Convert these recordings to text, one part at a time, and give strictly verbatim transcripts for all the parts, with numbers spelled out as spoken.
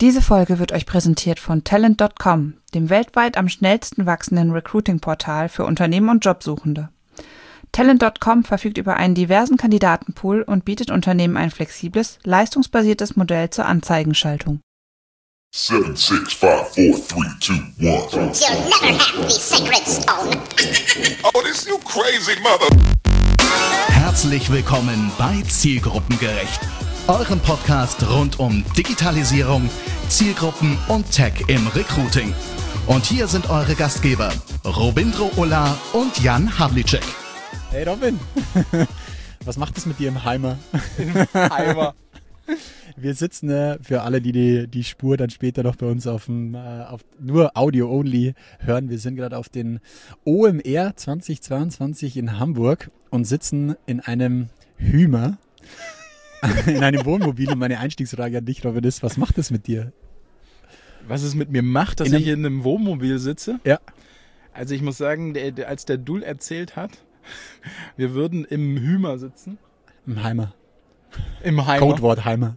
Diese Folge wird euch präsentiert von Talent Punkt com, dem weltweit am schnellsten wachsenden Recruiting-Portal für Unternehmen und Jobsuchende. Talent Punkt com verfügt über einen diversen Kandidatenpool und bietet Unternehmen ein flexibles, leistungsbasiertes Modell zur Anzeigenschaltung. Seven, six, five, four, three, two, one. You'll never have the sacred stone. Oh, this you crazy mother. Herzlich willkommen bei Zielgruppengerecht, eurem Podcast rund um Digitalisierung, Zielgruppen und Tech im Recruiting. Und hier sind eure Gastgeber Robindro Ulla und Jan Havlicek. Hey Robin, was macht es mit dir im Heimer? Im Heimer. Wir sitzen äh, für alle, die, die die Spur dann später noch bei uns auf, dem, äh, auf nur Audio-only hören. Wir sind gerade auf den O M R zwanzig zweiundzwanzig in Hamburg und sitzen in einem Hümer, in einem Wohnmobil. Und meine Einstiegsfrage an dich, Robin, ist, was macht das mit dir? Was es mit mir macht, dass In ich in einem Wohnmobil sitze? Ja. Also ich muss sagen, der, der, als der Dul erzählt hat, wir würden im Hümer sitzen. Im Heimer. Im Heimer. Codewort Heimer.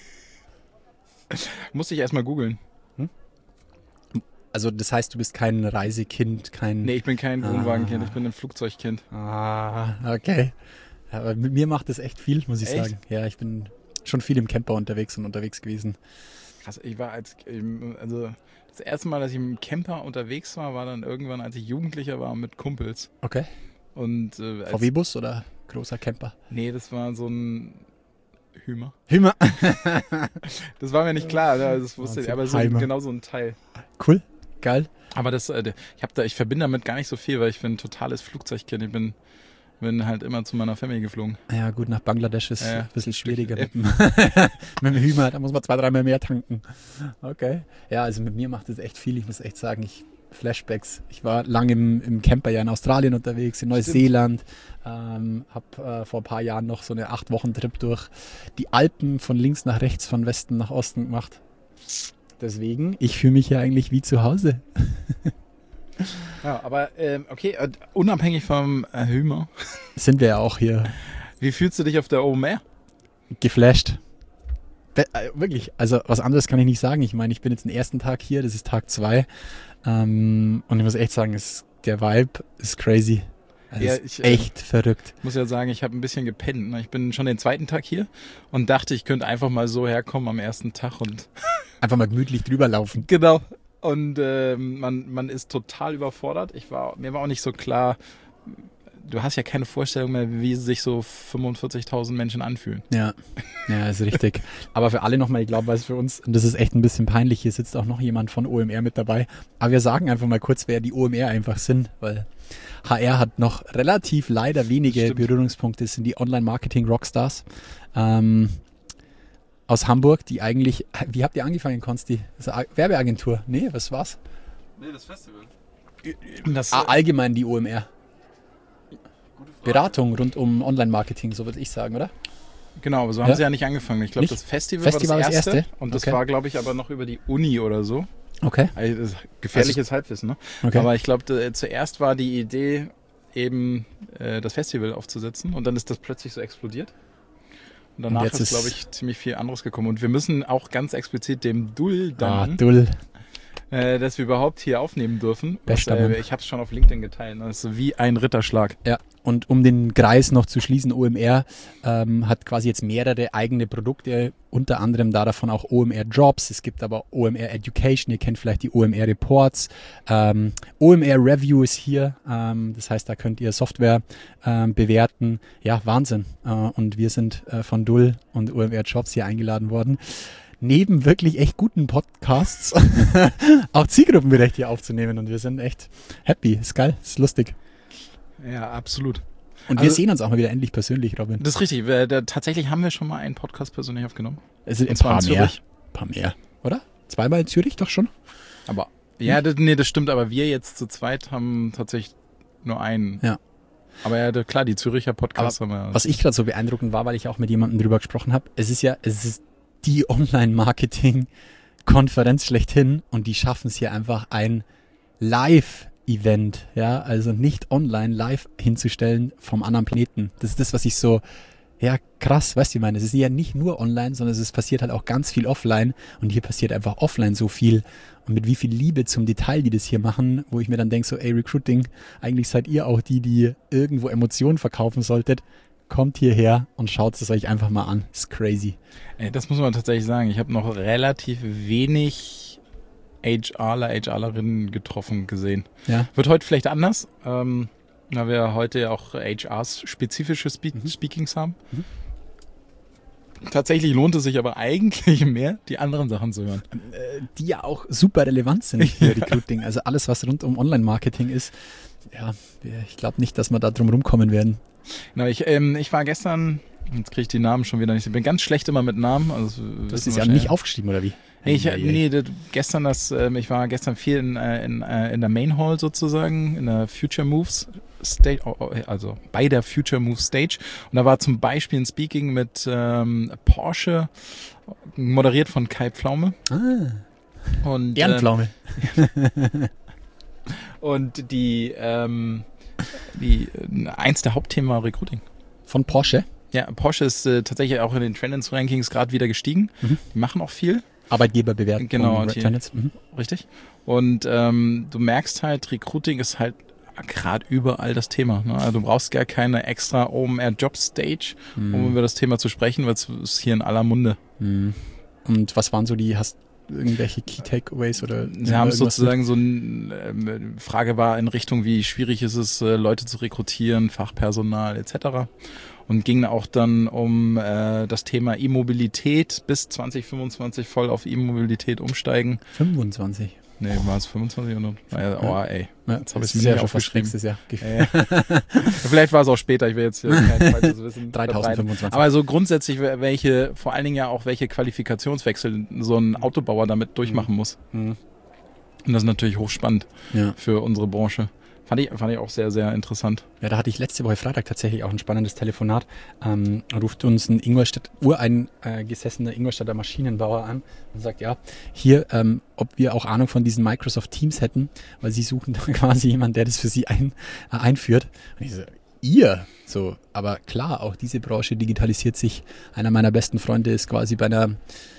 Musste ich erstmal googeln. Also das heißt, du bist kein Reisekind, kein... Nee, ich bin kein Ah. Wohnwagenkind, ich bin ein Flugzeugkind. Ah, okay. Aber mit mir macht das echt viel, muss ich Echt? sagen. Ja, ich bin schon viel im Camper unterwegs und unterwegs gewesen. Krass, ich war als, also das erste Mal, dass ich im Camper unterwegs war, war dann irgendwann, als ich Jugendlicher war mit Kumpels. Okay. Und äh, als, V W-Bus oder großer Camper? Nee, das war so ein Hümer. Hümer. Das war mir nicht klar, also das wusste ich, Wahnsinn. aber so, Heimer. genau so ein Teil. Cool, geil. Aber das, äh, ich habe da, ich verbinde damit gar nicht so viel, weil ich bin ein totales Flugzeugkind. Ich bin, bin halt immer zu meiner Family geflogen. Ja gut, nach Bangladesch ist Ja, ein bisschen schwieriger ja. mit dem, mit dem Hümer. Da muss man zwei, dreimal mehr tanken. Okay. Ja, also mit mir macht das echt viel. Ich muss echt sagen, ich Flashbacks. Ich war lange im, im Camper ja in Australien unterwegs, in Neuseeland. Ähm, habe äh, vor ein paar Jahren noch so eine acht Wochen Trip durch die Alpen von links nach rechts, von Westen nach Osten gemacht. Deswegen, ich fühle mich ja eigentlich wie zu Hause. Ja, aber ähm, okay, äh, unabhängig vom äh, Hümer, Sind wir ja auch hier wie fühlst du dich auf der O M R? geflasht. Be- äh, wirklich, also was anderes kann ich nicht sagen. Ich meine, ich bin jetzt den ersten Tag hier, das ist Tag zwei. Ähm, und ich muss echt sagen, es, der Vibe ist crazy. Es Ja, ist ich, äh, echt verrückt. Ich muss ja sagen, ich habe ein bisschen gepennt. Ne? Ich bin schon den zweiten Tag hier und dachte, ich könnte einfach mal so herkommen am ersten Tag und Einfach mal gemütlich drüber laufen. genau. Und ähm, man, man ist total überfordert. Ich war, mir war auch nicht so klar, du hast ja keine Vorstellung mehr, wie sich so fünfundvierzigtausend Menschen anfühlen. Ja, ja, ist richtig. Aber für alle nochmal, ich glaube, weil es für uns, und das ist echt ein bisschen peinlich, hier sitzt auch noch jemand von O M R mit dabei. Aber wir sagen einfach mal kurz, wer die O M R einfach sind, weil H R hat noch relativ leider wenige Stimmt. Berührungspunkte, das sind die Online-Marketing-Rockstars ähm, aus Hamburg, die eigentlich, wie habt ihr angefangen, Konsti? Das ist eine Werbeagentur? Nee, was war's? Nee, das Festival. Das, Ah, allgemein die O M R. Beratung rund um Online-Marketing, so würde ich sagen, oder? genau, aber so haben Ja? sie ja nicht angefangen. Ich glaube, Nicht? das Festival, Festival war das das erste. erste? Und das Okay. war, glaube ich, aber noch über die Uni oder so. Okay. Also, das ist gefährliches Halbwissen, ne? okay. Aber ich glaube, zuerst war die Idee, eben äh, das Festival aufzusetzen und dann ist das plötzlich so explodiert. Und danach Und jetzt ist, ist- glaube ich, ziemlich viel anderes gekommen. Und wir müssen auch ganz explizit dem Dul Ah, danken, Dull. äh, dass wir überhaupt hier aufnehmen dürfen. Was, Bester Mann. äh, ich habe es schon auf LinkedIn geteilt. Das ist wie ein Ritterschlag. Ja, und um den Kreis noch zu schließen, O M R ähm, hat quasi jetzt mehrere eigene Produkte, unter anderem da davon auch O M R Jobs. Es gibt aber O M R Education, ihr kennt vielleicht die O M R Reports. Ähm, O M R Review ist hier, ähm, das heißt, da könnt ihr Software ähm, bewerten. Ja, Wahnsinn. Äh, und wir sind äh, von Dull und O M R Jobs hier eingeladen worden. Neben wirklich echt guten Podcasts auch Zielgruppengerecht hier aufzunehmen und wir sind echt happy. Ist geil, ist lustig. Ja, absolut. Und wir Also- sehen uns auch mal wieder endlich persönlich, Robin. Das ist richtig. Wir, da, tatsächlich haben wir schon mal einen Podcast persönlich aufgenommen. Es sind Und ein zwar paar in mehr. Zürich. Ein paar mehr, oder? Zweimal in Zürich doch schon? Aber ja, das, nee, das stimmt. Aber wir jetzt zu zweit haben tatsächlich nur einen. Ja. Aber ja, da- klar, die Züricher Podcasts haben wir. Was ich gerade so beeindruckend war, weil ich auch mit jemandem drüber gesprochen habe, es ist ja, es ist die Online-Marketing-Konferenz schlechthin und die schaffen es hier einfach ein Live-Event, ja, also nicht online live hinzustellen vom anderen Planeten. Das ist das, was ich so Ja, krass, weißt du, ich meine, es ist ja nicht nur online, sondern es ist, passiert halt auch ganz viel offline und hier passiert einfach offline so viel und mit wie viel Liebe zum Detail, die das hier machen, wo ich mir dann denke, so, ey, Recruiting, eigentlich seid ihr auch die, die irgendwo Emotionen verkaufen solltet, kommt hierher und schaut es euch einfach mal an, ist crazy. Ey, das muss man tatsächlich sagen, ich habe noch relativ wenig HRler, HRlerinnen getroffen gesehen. Ja. Wird heute vielleicht anders, ähm, da wir heute ja auch H R-spezifische Spe- mhm. Speakings haben. Mhm. Tatsächlich lohnt es sich aber eigentlich mehr, die anderen Sachen zu hören. Äh, die ja auch super relevant sind für Recruiting. Also alles, was rund um Online-Marketing ist. Ja, ich glaube nicht, dass wir da drum rumkommen werden. Genau, ich, ähm, ich war gestern, jetzt kriege ich die Namen schon wieder nicht, ich bin ganz schlecht immer mit Namen. Also, du hast es ja nicht aufgeschrieben, oder wie? Nee, ich, nee das, gestern das, ähm, ich war gestern viel in, in, in der Main Hall sozusagen, in der Future Moves Stage, also bei der Future Moves Stage. Und da war zum Beispiel ein Speaking mit ähm, Porsche, moderiert von Kai Pflaume. Ah. Und, Ehrenpflaume. Ähm, und die, ähm, die, eins der Hauptthemen war Recruiting. Von Porsche? Ja, Porsche ist äh, tatsächlich auch in den Trends-Rankings gerade wieder gestiegen. Mhm. Die machen auch viel. Arbeitgeberbewertung. Genau, die, mhm. richtig. Und ähm, du merkst halt, Recruiting ist halt gerade überall das Thema. Ne? Also du brauchst gar keine extra O M R-Job-Stage, mhm. um über das Thema zu sprechen, weil es ist hier in aller Munde. Mhm. Und was waren so die, hast irgendwelche Key Takeaways oder? Sie haben sozusagen so eine äh, Frage war in Richtung, wie schwierig ist es, äh, Leute zu rekrutieren, Fachpersonal et cetera. Und ging auch dann um äh, das Thema E-Mobilität bis zwanzig fünfundzwanzig voll auf E-Mobilität umsteigen. fünfundzwanzig? Nee, war es fünfundzwanzig oder? Naja, oh, ey. Ja, jetzt habe ich es mir mir ja nicht schon fast aufgeschrieben. nächstes Jahr. Äh. Vielleicht war es auch später, ich will jetzt hier kein falsches Wissen. dreitausendfünfundzwanzig. Aber so grundsätzlich, welche, vor allen Dingen ja auch welche Qualifikationswechsel so ein Autobauer damit durchmachen muss. Mhm. Und das ist natürlich hochspannend ja. für unsere Branche. Fand ich, fand ich auch sehr, sehr interessant. Ja, da hatte ich letzte Woche Freitag tatsächlich auch ein spannendes Telefonat. Ähm, ruft uns ein Ingolstadt, ureingesessener Ingolstadter Maschinenbauer an und sagt, ja, hier, ähm, ob wir auch Ahnung von diesen Microsoft Teams hätten, weil sie suchen da quasi jemanden, der das für sie ein, äh, einführt. Und ich so, ihr? So, aber klar, auch diese Branche digitalisiert sich. Einer meiner besten Freunde ist quasi bei einer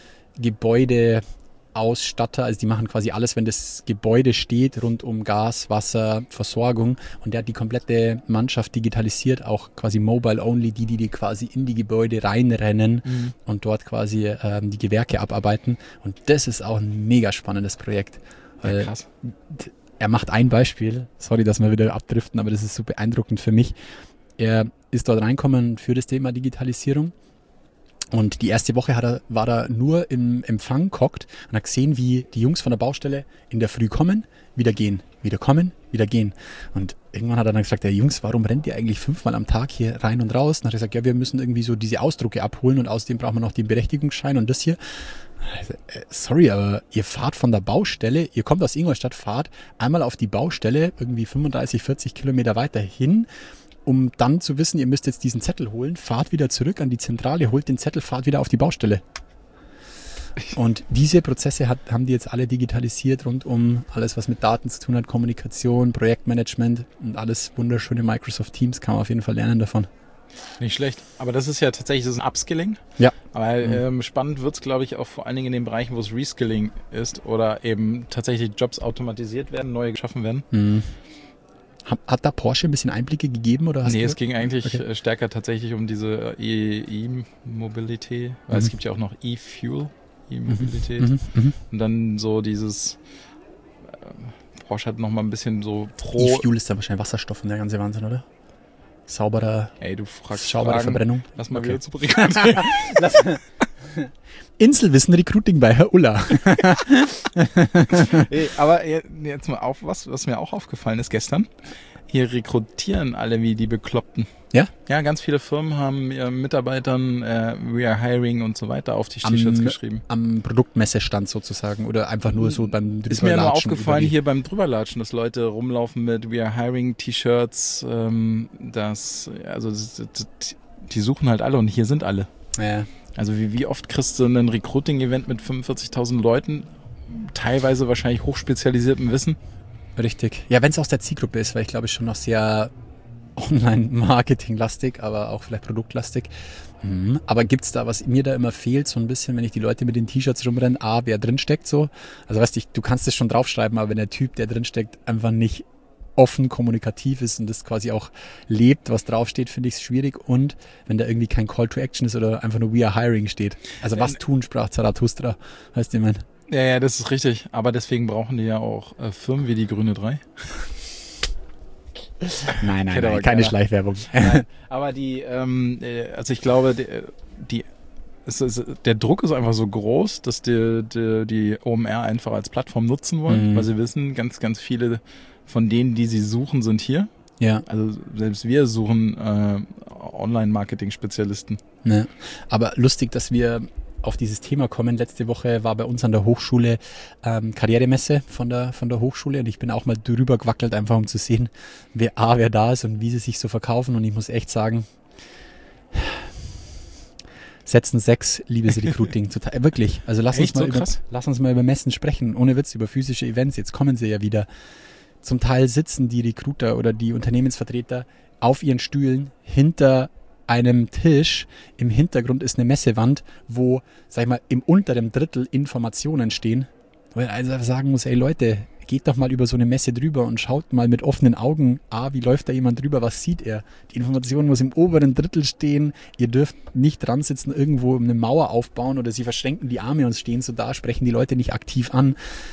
Gebäude Ausstatter, also die machen quasi alles, wenn das Gebäude steht, rund um Gas, Wasser, Versorgung, und der hat die komplette Mannschaft digitalisiert, auch quasi mobile only, die, die, die quasi in die Gebäude reinrennen mhm. und dort quasi ähm, die Gewerke abarbeiten, und das ist auch ein mega spannendes Projekt. Ja, krass. Er macht ein Beispiel, sorry, dass wir wieder abdriften, aber das ist so beeindruckend für mich. Er ist dort reinkommen für das Thema Digitalisierung. Und die erste Woche hat er, war er nur im Empfang gehockt und hat gesehen, wie die Jungs von der Baustelle in der Früh kommen, wieder gehen, wieder kommen, wieder gehen. Und irgendwann hat er dann gesagt, ja Jungs, warum rennt ihr eigentlich fünfmal am Tag hier rein und raus? Und dann hat er gesagt, ja, wir müssen irgendwie so diese Ausdrucke abholen und außerdem brauchen wir noch den Berechtigungsschein und das hier. Also, äh, sorry, aber ihr fahrt von der Baustelle, ihr kommt aus Ingolstadt, fahrt einmal auf die Baustelle, irgendwie fünfunddreißig, vierzig Kilometer weiter hin, um dann zu wissen, ihr müsst jetzt diesen Zettel holen, fahrt wieder zurück an die Zentrale, holt den Zettel, fahrt wieder auf die Baustelle. Und diese Prozesse hat, haben die jetzt alle digitalisiert rund um alles, was mit Daten zu tun hat, Kommunikation, Projektmanagement und alles wunderschöne Microsoft Teams, kann man auf jeden Fall lernen davon. Nicht schlecht. Aber das ist ja tatsächlich das ist ein Upskilling. Ja. Aber ähm, spannend wird es, glaube ich, auch vor allen Dingen in den Bereichen, wo es Reskilling ist oder eben tatsächlich Jobs automatisiert werden, neue geschaffen werden. Mhm. Hat da Porsche ein bisschen Einblicke gegeben? Oder hast nee, du es ging eigentlich okay. stärker tatsächlich um diese E-Mobility, weil mhm. es gibt ja auch noch E-Fuel, E-Mobilität. Mhm. Mhm. Und dann so dieses, äh, Porsche hat nochmal ein bisschen so pro... E-Fuel ist dann wahrscheinlich Wasserstoff und der ganze Wahnsinn, oder? Sauberer, Ey, du fragst saubere Fragen. Verbrennung. Lass mal okay. wieder zu Rekrutieren. Inselwissen Recruiting bei Herr Ulla. Hey, aber jetzt mal auf, was, was mir auch aufgefallen ist gestern. Hier rekrutieren alle wie die Bekloppten. Ja? Ja, ganz viele Firmen haben ihren Mitarbeitern äh, We are hiring und so weiter auf die T-Shirts geschrieben. Am Produktmessestand sozusagen oder einfach nur so beim Drüberlatschen? Ist mir nur aufgefallen hier beim Drüberlatschen, dass Leute rumlaufen mit We are hiring T-Shirts. Ähm, das, also das, das, die suchen halt alle und hier sind alle. Ja. Also wie, wie oft kriegst du ein Recruiting-Event mit fünfundvierzigtausend Leuten, teilweise wahrscheinlich hochspezialisiertem Wissen? Richtig. Ja, wenn es aus der Zielgruppe ist, weil ich glaube, ich schon noch sehr Online-Marketing-lastig, aber auch vielleicht produktlastig. Mhm. Aber gibt es da, was mir da immer fehlt, so ein bisschen, wenn ich die Leute mit den T-Shirts rumrennen, A, wer drinsteckt so. Also weißt du, du kannst das schon draufschreiben, aber wenn der Typ, der drinsteckt, einfach nicht offen kommunikativ ist und das quasi auch lebt, was draufsteht, finde ich es schwierig. Und wenn da irgendwie kein Call to Action ist oder einfach nur We are hiring steht. Also was tun, sprach Zarathustra, weißt du, ich meine. Ja, ja, das ist richtig. Aber deswegen brauchen die ja auch äh, Firmen wie die Grüne drei. Nein, nein, Kennt nein, aber keine keiner. Schleichwerbung. Nein, aber die, ähm, äh, also ich glaube, die, die es ist, der Druck ist einfach so groß, dass die, die, die O M R einfach als Plattform nutzen wollen, Mhm. weil sie wissen, ganz, ganz viele von denen, die sie suchen, sind hier. Ja. Also selbst wir suchen äh, Online-Marketing-Spezialisten. Ne. Aber lustig, dass wir auf dieses Thema kommen. Letzte Woche war bei uns an der Hochschule ähm, Karrieremesse von der, von der Hochschule und ich bin auch mal drüber gewackelt, einfach um zu sehen, wer A, wer da ist und wie sie sich so verkaufen. Und ich muss echt sagen, Setzen sechs, liebes Recruiting. Total, wirklich. Also lass uns, Echt mal so über, krass? lass uns mal über Messen sprechen. Ohne Witz, über physische Events. Jetzt kommen sie ja wieder. Zum Teil sitzen die Recruiter oder die Unternehmensvertreter auf ihren Stühlen hinter einem Tisch. Im Hintergrund ist eine Messewand, wo, sag ich mal, im unteren Drittel Informationen stehen. Wo ich also sagen muss, ey Leute, geht doch mal über so eine Messe drüber und schaut mal mit offenen Augen, ah, wie läuft da jemand drüber, was sieht er? Die Information muss im oberen Drittel stehen. Ihr dürft nicht dran sitzen, irgendwo eine Mauer aufbauen oder sie verschränken die Arme und stehen so da, sprechen die Leute nicht aktiv an.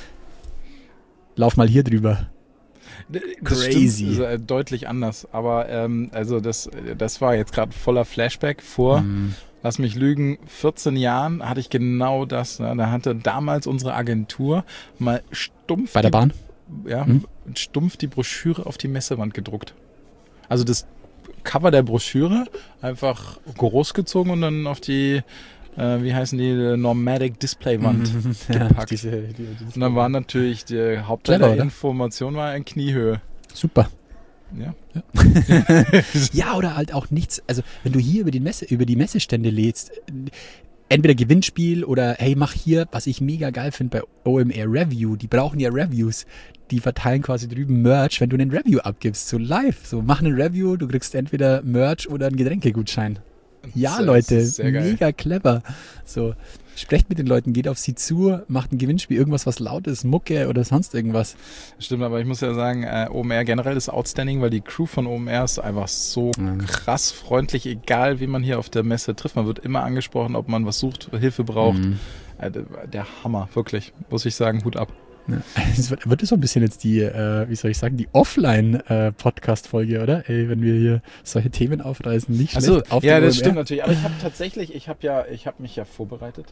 Lauf mal hier drüber. Das Crazy. stimmt, ist, äh, deutlich anders. Aber ähm, also das, das war jetzt gerade voller Flashback vor, Mm. lass mich lügen, vierzehn Jahren hatte ich genau das. Ne? Da hatte damals unsere Agentur mal stumpf, Bei der die, Bahn? ja, Mhm. stumpf die Broschüre auf die Messewand gedruckt. Also das Cover der Broschüre einfach großgezogen und dann auf die, äh, wie heißen die, Nomadic Displaywand Ja, gepackt. diese, die, die, Und dann war natürlich die Hauptteil Clever, der oder? Information war in Kniehöhe. Super. Ja. Ja, oder halt auch nichts. Also, wenn du hier über die Messe, über die Messestände lädst, entweder Gewinnspiel oder hey, mach hier, was ich mega geil finde bei O M R Review, die brauchen ja Reviews. Die verteilen quasi drüben Merch, wenn du einen Review abgibst, so live. So, mach einen Review, du kriegst entweder Merch oder einen Getränkegutschein. Ja, Das Leute, ist sehr geil. mega clever. So, sprecht mit den Leuten, geht auf sie zu, macht ein Gewinnspiel, irgendwas, was laut ist, Mucke oder sonst irgendwas. Stimmt, aber ich muss ja sagen, äh, O M R generell ist outstanding, weil die Crew von O M R ist einfach so Mhm. krass freundlich, egal wie man hier auf der Messe trifft. Man wird immer angesprochen, ob man was sucht, Hilfe braucht. Mhm. Äh, der, der Hammer, wirklich, muss ich sagen, Hut ab. Ja. Es wird, wird das so ein bisschen jetzt die, äh, wie soll ich sagen, die Offline-Podcast-Folge, oder? Ey, wenn wir hier solche Themen aufreißen, nicht schlecht. Also, Auf ja, dem das O M R. stimmt natürlich. Aber ich habe tatsächlich, ich habe ja, ich habe mich ja vorbereitet.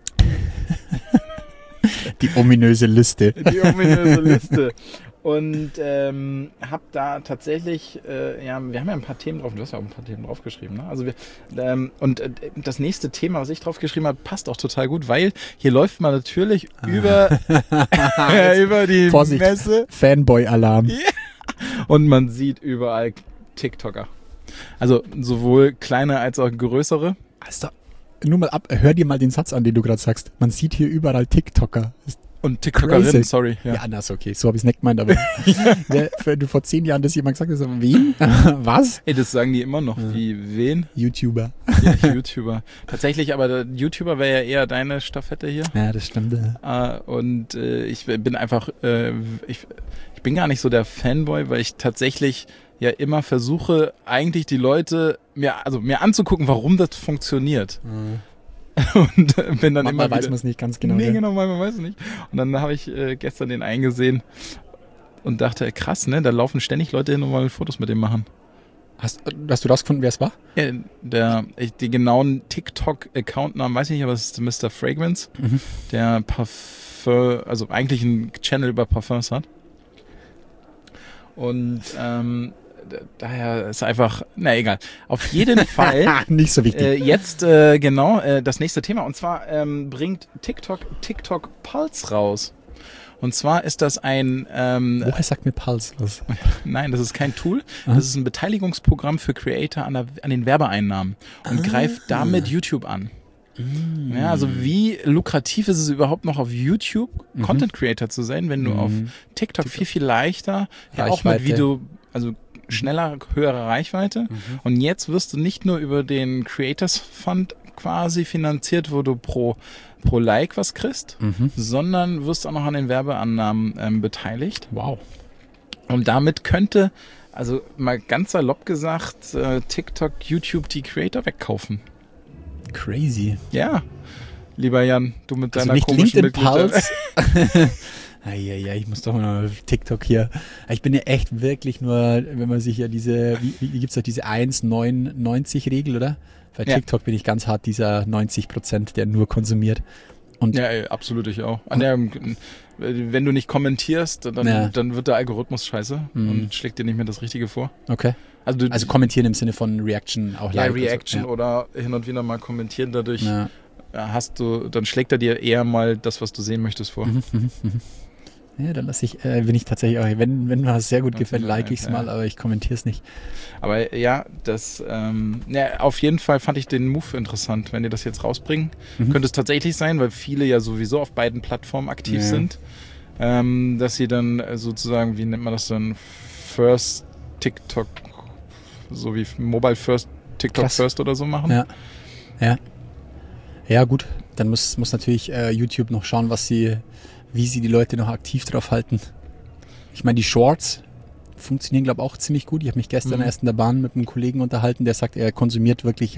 Die ominöse Liste. Die ominöse Liste. Und ähm, habe da tatsächlich, äh, ja, wir haben ja ein paar Themen drauf, du hast ja auch ein paar Themen draufgeschrieben, ne? Also wir, ähm, und äh, das nächste Thema, was ich draufgeschrieben habe, passt auch total gut, weil hier läuft man natürlich über, über die Vorsicht, Messe Fanboy-Alarm. und man sieht überall TikToker. Also sowohl kleine als auch größere. Also, nur mal ab, hör dir mal den Satz an, den du gerade sagst. Man sieht hier überall TikToker. Das ist Und TikTokerinnen, crazy. sorry. Ja, Ja. na, ist okay. So habe ich es nicht gemeint, aber wer, wenn du vor zehn Jahren das jemand gesagt hast, so, wen? Was? Ey, das sagen die immer noch. Wie, wen? YouTuber. Ja, YouTuber. Tatsächlich, aber der YouTuber wäre ja eher deine Staffette hier. Ja, das stimmt. Ja. Äh, und äh, ich bin einfach, äh, ich, ich bin gar nicht so der Fanboy, weil ich tatsächlich ja immer versuche, eigentlich die Leute mir, also mir anzugucken, warum das funktioniert. Und äh, bin dann Manchmal immer weiß wieder, man es nicht ganz genau. Nee, ja. genau, manchmal weiß ich nicht. Und dann habe ich äh, gestern den eingesehen und dachte, krass, ne, da laufen ständig Leute hin und wollen Fotos mit dem machen. Hast, hast du rausgefunden, wer es war? Ja, der, ich, die genauen TikTok-Account-Namen weiß ich nicht, aber es ist Mister Fragrance, Mhm. der Parfum, also eigentlich einen Channel über Parfums hat. Und ähm, d- daher ist einfach, na egal. Auf jeden Fall Nicht so wichtig. äh, jetzt äh, genau äh, das nächste Thema. Und zwar ähm, bringt TikTok TikTok Pulse raus. Und zwar ist das ein, ähm, Woher sagt mir Pulse was? nein, das ist kein Tool. Aha. Das ist ein Beteiligungsprogramm für Creator an, der, an den Werbeeinnahmen und Ah. greift damit YouTube an. Mm. Ja, also wie lukrativ ist es überhaupt noch auf YouTube Content Creator zu sein, wenn du Mhm. auf TikTok viel, viel leichter, ja auch mit Reichweite. Video, also schneller, höhere Reichweite. Mhm. Und jetzt wirst du nicht nur über den Creators Fund quasi finanziert, wo du pro, pro Like was kriegst, mhm. sondern wirst auch noch an den Werbeannahmen ähm, beteiligt. Wow. Und damit könnte, also mal ganz salopp gesagt, äh, TikTok, YouTube die Creator wegkaufen. Crazy. Ja, lieber Jan, du mit also deiner nicht komischen LinkedIn Pulse. Ja, ja, ich muss doch mal auf TikTok hier. Ich bin ja echt wirklich nur, wenn man sich ja diese, wie, wie gibt es doch diese eins neun neunzig Regel, oder? Bei Ja. TikTok bin ich ganz hart dieser neunzig Prozent, der nur konsumiert. Und Ja, ey, absolut, ich auch. An der, wenn du nicht kommentierst, dann, Ja. dann wird der Algorithmus scheiße Mhm. und schlägt dir nicht mehr das Richtige vor. okay. Also, du, Also kommentieren im Sinne von Reaction auch ja, live. Reaction also, oder hin und wieder mal kommentieren, dadurch ja. hast du, dann schlägt er dir eher mal das, was du sehen möchtest, vor. Mhm, mhm, mhm. Ja, dann lasse ich, äh, bin ich tatsächlich auch, wenn, wenn mir was sehr gut Ja, gefällt, like ich es ja. mal, aber ich kommentiere es nicht. Aber ja, das, ähm, ja, auf jeden Fall fand ich den Move interessant, wenn die das jetzt rausbringen. Mhm. Könnte es tatsächlich sein, weil viele ja sowieso auf beiden Plattformen aktiv Ja. sind, ähm, dass sie dann äh, sozusagen, wie nennt man das dann, First TikTok, so wie Mobile First, TikTok Krass. First oder so machen. Ja. Ja. Ja, gut. Dann muss, muss natürlich äh, YouTube noch schauen, was sie, wie sie die Leute noch aktiv drauf halten. Ich meine, die Shorts funktionieren, glaube ich, auch ziemlich gut. Ich habe mich gestern Mhm. erst in der Bahn mit einem Kollegen unterhalten, der sagt, er konsumiert wirklich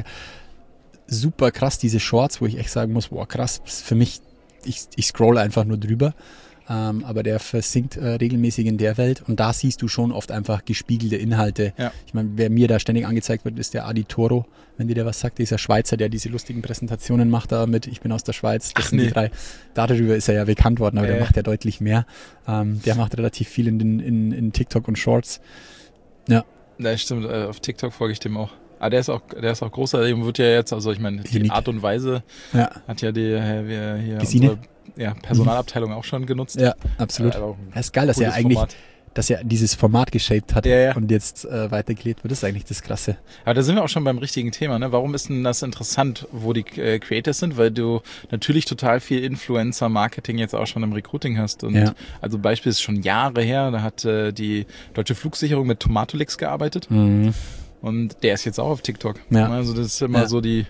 super krass diese Shorts, wo ich echt sagen muss, boah, krass, für mich, ich, ich scrolle einfach nur drüber. Ähm, aber der versinkt äh, regelmäßig in der Welt und da siehst du schon oft einfach gespiegelte Inhalte. Ja. Ich meine, wer mir da ständig angezeigt wird, ist der Adi Toro, wenn dir der was sagt, dieser Schweizer, der diese lustigen Präsentationen macht da mit Ich bin aus der Schweiz, das Ach, sind nee. die drei. Darüber ist er ja bekannt worden, aber Äh. der macht ja deutlich mehr. Ähm, der macht relativ viel in, den, in, in TikTok und Shorts. Ja, Ja, stimmt, äh, auf TikTok folge ich dem auch. Aber der ist auch, der ist auch großartig und wird ja jetzt, also ich meine, die Unique. Art und Weise ja, hat ja die äh, wir hier Gesine? unsere, ja, Personalabteilung auch schon genutzt. ja, absolut. Äh, aber auch ein Ja, ist geil, dass er cooles eigentlich, Format. dass er dieses Format geshaped hat Ja, ja. und jetzt äh, weitergelebt wird. Das ist eigentlich das Krasse. Aber da sind wir auch schon beim richtigen Thema, ne? Warum ist denn das interessant, wo die äh, Creators sind? Weil du natürlich total viel Influencer-Marketing jetzt auch schon im Recruiting hast. Und Ja. also Beispiel ist schon Jahre her, da hat äh, die Deutsche Flugsicherung mit Tomatolix gearbeitet Mhm. und der ist jetzt auch auf TikTok. Ja. Also das ist immer Ja. so die,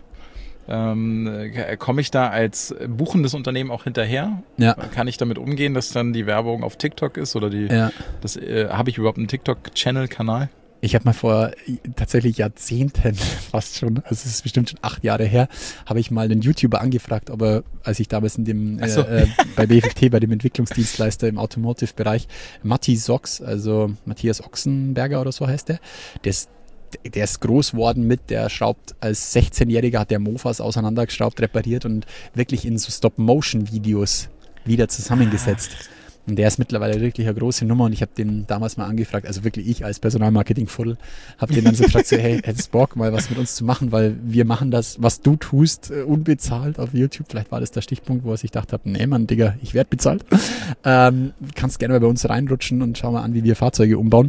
ähm, äh, komme ich da als buchendes Unternehmen auch hinterher? Ja, Kann ich damit umgehen, dass dann die Werbung auf TikTok ist oder die, ja. das, äh, habe ich überhaupt einen TikTok-Channel-Kanal? Ich habe mal vor tatsächlich Jahrzehnten, fast schon, also es ist bestimmt schon acht Jahre her, habe ich mal einen YouTuber angefragt, ob er, als ich damals in dem Ach so. äh, äh, bei B F F T, bei dem Entwicklungsdienstleister im Automotive-Bereich, Matti Sox, also Matthias Ochsenberger oder so heißt der, der ist, der ist groß worden mit, der schraubt als sechzehnjähriger, hat der Mofas auseinandergeschraubt, repariert und wirklich in so Stop-Motion-Videos wieder zusammengesetzt. Und der ist mittlerweile wirklich eine große Nummer und ich habe den damals mal angefragt, also wirklich ich als Personalmarketing-Fuddel, habe den dann so gefragt, so, hey, hättest du Bock mal was mit uns zu machen, weil wir machen das, was du tust, äh, unbezahlt auf YouTube. Vielleicht war das der Stichpunkt, wo ich gedacht habe, nee Mann, Digga, ich werde bezahlt. Ähm, kannst gerne mal bei uns reinrutschen und schau mal an, wie wir Fahrzeuge umbauen.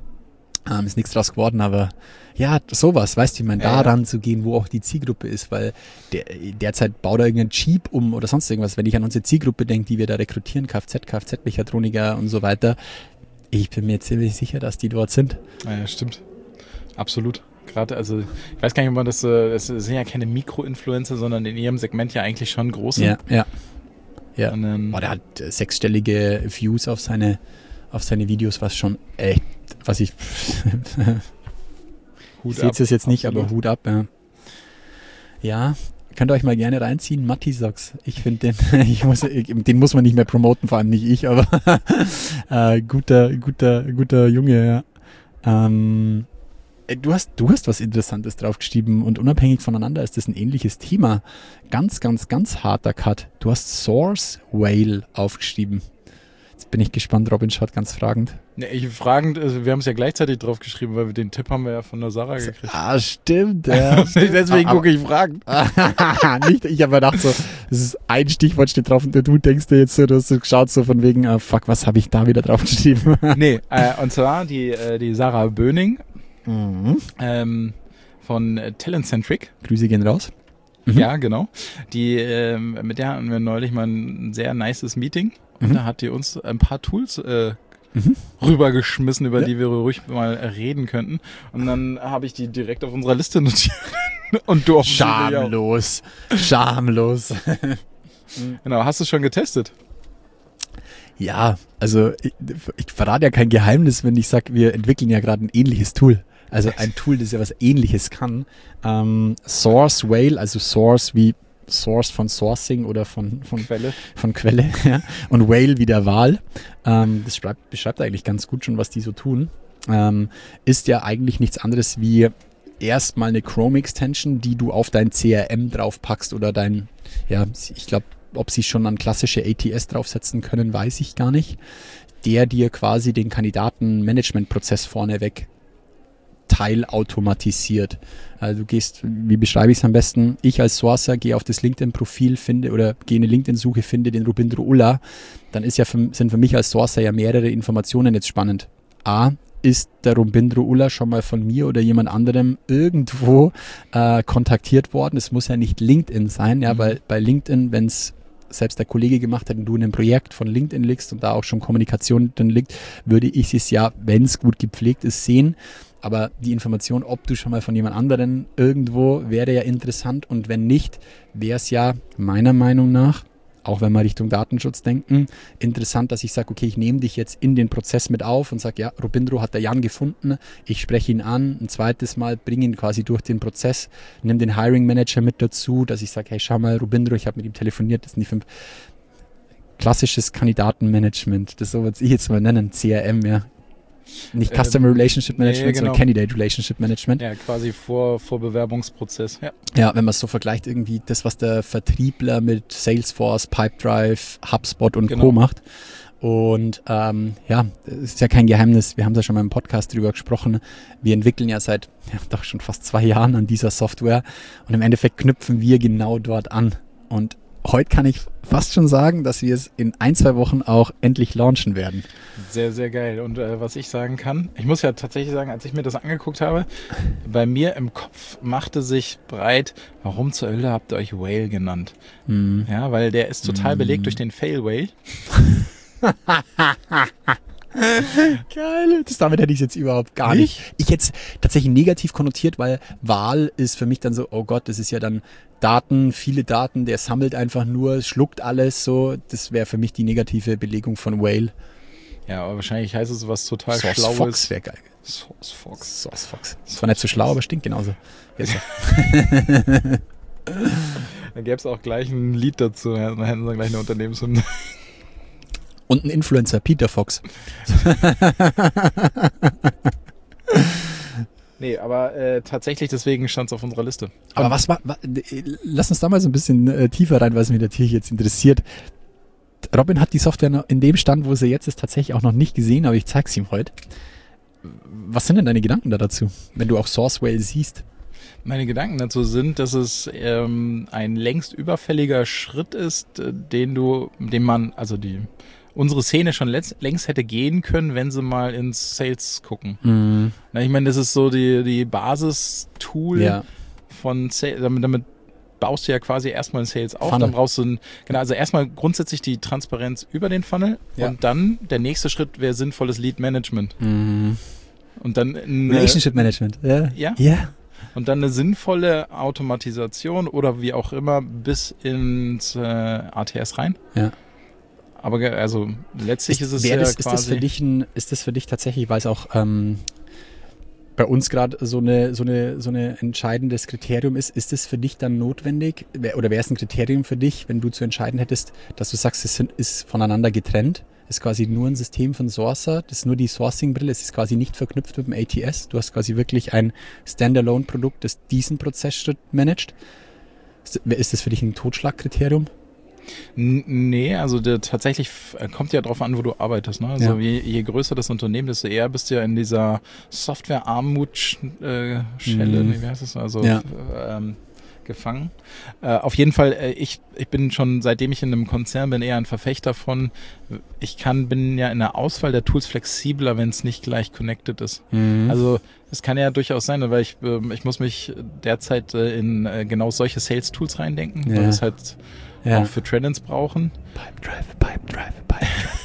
Ähm, ist nichts draus geworden, aber ja, sowas, weißt du, ich meine, Ja, da ja. ranzugehen, wo auch die Zielgruppe ist, weil der, derzeit baut er irgendeinen Jeep um oder sonst irgendwas. Wenn ich an unsere Zielgruppe denke, die wir da rekrutieren, Kfz, Kfz-Mechatroniker und so weiter, ich bin mir ziemlich sicher, dass die dort sind. Ja, ja, stimmt. Absolut. Gerade, also ich weiß gar nicht, ob man das, äh, das sind ja keine Mikro-Influencer, sondern in ihrem Segment ja eigentlich schon große. Ja, ja. Ja. Und, ähm, Boah, der hat äh, sechsstellige Views auf seine, auf seine Videos, was schon echt, was ich, Hut ich sehe ab. es jetzt nicht, Absolut. aber Hut ab, ja. Ja, könnt ihr euch mal gerne reinziehen, Matti Socks. Ich finde den, ich muss, den muss man nicht mehr promoten, vor allem nicht ich, aber äh, guter, guter, guter Junge, ja. Ähm, äh, du hast, du hast was Interessantes draufgeschrieben und unabhängig voneinander ist das ein ähnliches Thema. Ganz, ganz, ganz harter Cut. Du hast Source Whale aufgeschrieben. Jetzt bin ich gespannt, Robin schaut ganz fragend. Ne, ich fragend, also wir haben es ja gleichzeitig drauf geschrieben, weil wir den Tipp haben wir ja von der Sarah gekriegt. Ah, stimmt, ja. Deswegen Ah, gucke ich fragend. Nicht, ich habe mir gedacht, so, das ist ein Stichwort steht drauf und du denkst dir jetzt so, du hast so geschaut, so von wegen, ah, fuck, was habe ich da wieder drauf geschrieben? Nee, äh, und zwar die, äh, die Sarah Böning Mhm. ähm, von äh, Talentcentric. Grüße gehen raus. Mhm. Ja, genau. Die, ähm, mit der hatten wir neulich mal ein sehr nices Meeting und Mhm. da hat die uns ein paar Tools äh, mhm. rübergeschmissen, über ja. die wir ruhig mal reden könnten. Und dann habe ich die direkt auf unserer Liste notiert. Und du offensichtlich auch. Schamlos. Schamlos. Genau, hast du schon getestet? Ja, also ich, ich verrate ja kein Geheimnis, wenn ich sage, wir entwickeln ja gerade ein ähnliches Tool. Also ein Tool, das ja was Ähnliches kann. Ähm, Source Whale, also Source wie Source von Sourcing oder von, von Quelle. Von Quelle, ja. Und Whale wie der Wal. Ähm, das beschreibt, beschreibt eigentlich ganz gut schon, was die so tun. Ähm, ist ja eigentlich nichts anderes wie erstmal eine Chrome-Extension, die du auf dein C R M draufpackst oder dein, ja, ich glaube, ob sie schon an klassische A T S draufsetzen können, weiß ich gar nicht. Der dir quasi den Kandidatenmanagementprozess vorneweg teilautomatisiert. Also du gehst, wie beschreibe ich es am besten? Ich als Sourcer gehe auf das LinkedIn-Profil, finde oder gehe in eine LinkedIn-Suche, finde den Rubindro Ulla. Dann ist ja für, sind für mich als Sourcer ja mehrere Informationen jetzt spannend. A, ist der Rubindro Ulla schon mal von mir oder jemand anderem irgendwo äh, kontaktiert worden? Es muss ja nicht LinkedIn sein, ja, mhm. weil bei LinkedIn, wenn es selbst der Kollege gemacht hat und du in einem Projekt von LinkedIn liegst und da auch schon Kommunikation drin liegt, würde ich es ja, wenn es gut gepflegt ist, sehen. Aber die Information, ob du schon mal von jemand anderen irgendwo, wäre ja interessant. Und wenn nicht, wäre es ja meiner Meinung nach, auch wenn wir Richtung Datenschutz denken, interessant, dass ich sage, okay, ich nehme dich jetzt in den Prozess mit auf und sage, ja, Rubindro hat der Jan gefunden, ich spreche ihn an, ein zweites Mal, bringe ihn quasi durch den Prozess, nehme den Hiring Manager mit dazu, dass ich sage, hey, schau mal, Rubindro, ich habe mit ihm telefoniert, das sind die fünf. Klassisches Kandidatenmanagement, das so würde ich jetzt mal nennen, C R M, ja. Nicht Customer ähm, Relationship Management, nee, genau. sondern Candidate Relationship Management. Ja, quasi vor, vor Bewerbungsprozess. Ja. ja, wenn man es so vergleicht, irgendwie das, was der Vertriebler mit Salesforce, Pipedrive, HubSpot und genau. Co. macht. Und ähm, ja, das ist ja kein Geheimnis, wir haben da schon mal im Podcast drüber gesprochen. Wir entwickeln ja seit ja, doch schon fast zwei Jahren an dieser Software und im Endeffekt knüpfen wir genau dort an. Und heute kann ich fast schon sagen, dass wir es in ein, zwei Wochen auch endlich launchen werden. Sehr, sehr geil. Und äh, was ich sagen kann, ich muss ja tatsächlich sagen, als ich mir das angeguckt habe, bei mir im Kopf machte sich breit, warum zur Hölle habt ihr euch Whale genannt? Mm. Ja, weil der ist total mm. belegt durch den Fail Whale. Geil. Das, damit hätte ich es jetzt überhaupt gar nicht. nicht. Ich hätte es tatsächlich negativ konnotiert, weil Wal ist für mich dann so, oh Gott, das ist ja dann Daten, viele Daten, der sammelt einfach nur, schluckt alles so. Das wäre für mich die negative Belegung von Whale. Ja, aber wahrscheinlich heißt es was total Source Schlaues. Fox wäre geil. Source Fox. Source Fox. Das war nicht so schlau, aber stinkt genauso. Jetzt. Dann gäbe es auch gleich ein Lied dazu. Ja, dann hätten sie gleich eine Unternehmenshymne. Und ein Influencer, Peter Fox. Nee, aber äh, tatsächlich deswegen stand es auf unserer Liste. Aber was war, wa, lass uns da mal so ein bisschen äh, tiefer rein, weil es mich natürlich jetzt interessiert. Robin hat die Software noch in dem Stand, wo sie jetzt ist, tatsächlich auch noch nicht gesehen, aber ich zeig's ihm heute. Was sind denn deine Gedanken da dazu, wenn du auch Source Whale siehst? Meine Gedanken dazu sind, dass es ähm, ein längst überfälliger Schritt ist, äh, den du, den man, also die unsere Szene schon letzt, längst hätte gehen können, wenn sie mal ins Sales gucken. Mhm. Na, ich meine, das ist so die, die Basis-Tool ja. von Sales, damit, damit baust du ja quasi erstmal ein Sales auf, Funnel. Dann brauchst du ein, genau, also erstmal grundsätzlich die Transparenz über den Funnel ja. und dann der nächste Schritt wäre sinnvolles Lead-Management. Mhm. Und dann eine, Relationship Management, ja. Ja. ja. Und dann eine sinnvolle Automatisation oder wie auch immer bis ins äh, A T S rein. Ja. Aber also letztlich ist, ist es ja das, quasi... Ist das, für dich ein, ist das für dich tatsächlich, weil es auch ähm, bei uns gerade so eine, so, eine, so eine entscheidendes Kriterium ist, ist es für dich dann notwendig oder wäre es ein Kriterium für dich, wenn du zu entscheiden hättest, dass du sagst, es sind, ist voneinander getrennt, ist quasi nur ein System von Sourcer, das ist nur die Sourcing-Brille, es ist quasi nicht verknüpft mit dem A T S, du hast quasi wirklich ein Standalone-Produkt, das diesen Prozessschritt managt. Ist, ist das für dich ein Totschlagkriterium? Nee, also der, tatsächlich kommt ja drauf an, wo du arbeitest. Ne? Also ja. je, je größer das Unternehmen, desto eher bist du ja in dieser Software-Armut-Schelle, äh, mhm. wie heißt das? Also ja. ähm, gefangen. Äh, auf jeden Fall, äh, ich, ich bin schon, seitdem ich in einem Konzern bin, eher ein Verfechter von, ich kann, bin ja in der Auswahl der Tools flexibler, wenn es nicht gleich connected ist. Mhm. Also es kann ja durchaus sein, weil ich, äh, ich muss mich derzeit äh, in äh, genau solche Sales-Tools reindenken, ja. weil es halt Ja. auch für Trendins brauchen. Pipe Drive, Pipe Drive, Pipe Drive.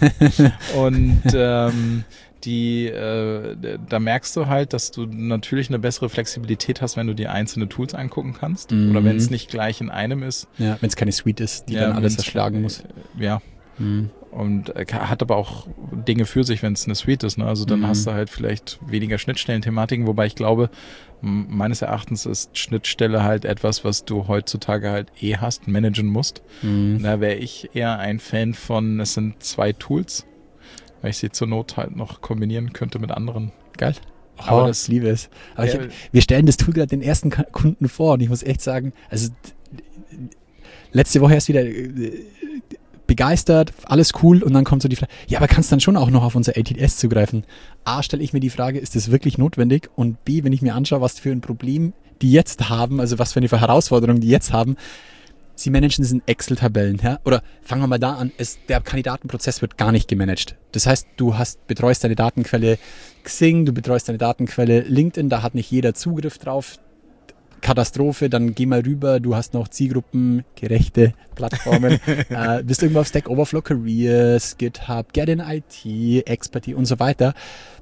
Und ähm, die, äh, da merkst du halt, dass du natürlich eine bessere Flexibilität hast, wenn du dir einzelne Tools angucken kannst. Mhm. Oder wenn es nicht gleich in einem ist. Ja, wenn es keine Suite ist, die Ja, dann alles wenn's- erschlagen muss. Ja. Mhm. Und äh, hat aber auch Dinge für sich, wenn es eine Suite ist. Ne? Also dann Mhm. hast du halt vielleicht weniger Schnittstellenthematiken, wobei ich glaube, m- meines Erachtens ist Schnittstelle halt etwas, was du heutzutage halt eh hast, managen musst. Mhm. Da wäre ich eher ein Fan von, es sind zwei Tools, weil ich sie zur Not halt noch kombinieren könnte mit anderen. Geil. Aber Oh, das- ich liebe es. Aber Ja, ich, wir stellen das Tool gerade den ersten Ka- Kunden vor und ich muss echt sagen, also d- letzte Woche erst wieder äh, begeistert, alles cool und dann kommt so die Frage, ja, aber kannst dann schon auch noch auf unser A T S zugreifen? A, stelle ich mir die Frage, ist das wirklich notwendig? Und B, wenn ich mir anschaue, was für ein Problem die jetzt haben, also was für eine Herausforderung die jetzt haben, sie managen es in Excel-Tabellen, ja? Oder fangen wir mal da an, es, der Kandidatenprozess wird gar nicht gemanagt. Das heißt, du hast, betreust deine Datenquelle Xing, du betreust deine Datenquelle LinkedIn, da hat nicht jeder Zugriff drauf. Katastrophe, dann geh mal rüber, du hast noch Zielgruppengerechte Plattformen, äh, bist irgendwo auf Stack Overflow Careers, GitHub, Get in I T, Expertise und so weiter.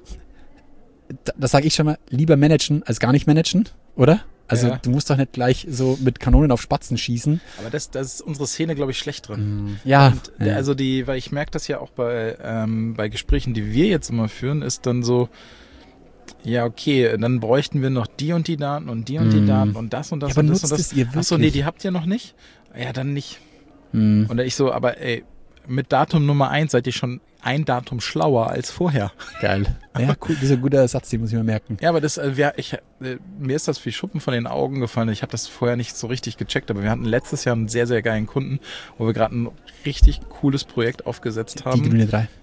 Da, das sage ich schon mal, lieber managen als gar nicht managen, oder? Also Ja. du musst doch nicht gleich so mit Kanonen auf Spatzen schießen. Aber das, das ist unsere Szene, glaube ich, schlecht drin. Ja, Und ja. also die, weil ich merke das ja auch bei, ähm, bei Gesprächen, die wir jetzt immer führen, ist dann so, ja, okay, dann bräuchten wir noch die und die Daten und die und die Mm. Daten und das und das Ja, aber und das nutzt und das. es ihr Achso, nee, wirklich? die habt ihr noch nicht? Ja, dann nicht. Hm. Und ich so, aber ey, mit Datum Nummer eins seid ihr schon ein Datum schlauer als vorher. Geil. Ja, cool, dieser guter Satz, den muss ich mir merken. Ja, aber das, äh, wir, ich, äh, mir ist das wie Schuppen von den Augen gefallen. Ich habe das vorher nicht so richtig gecheckt, aber wir hatten letztes Jahr einen sehr, sehr geilen Kunden, wo wir gerade ein richtig cooles Projekt aufgesetzt Die haben. grüne drei.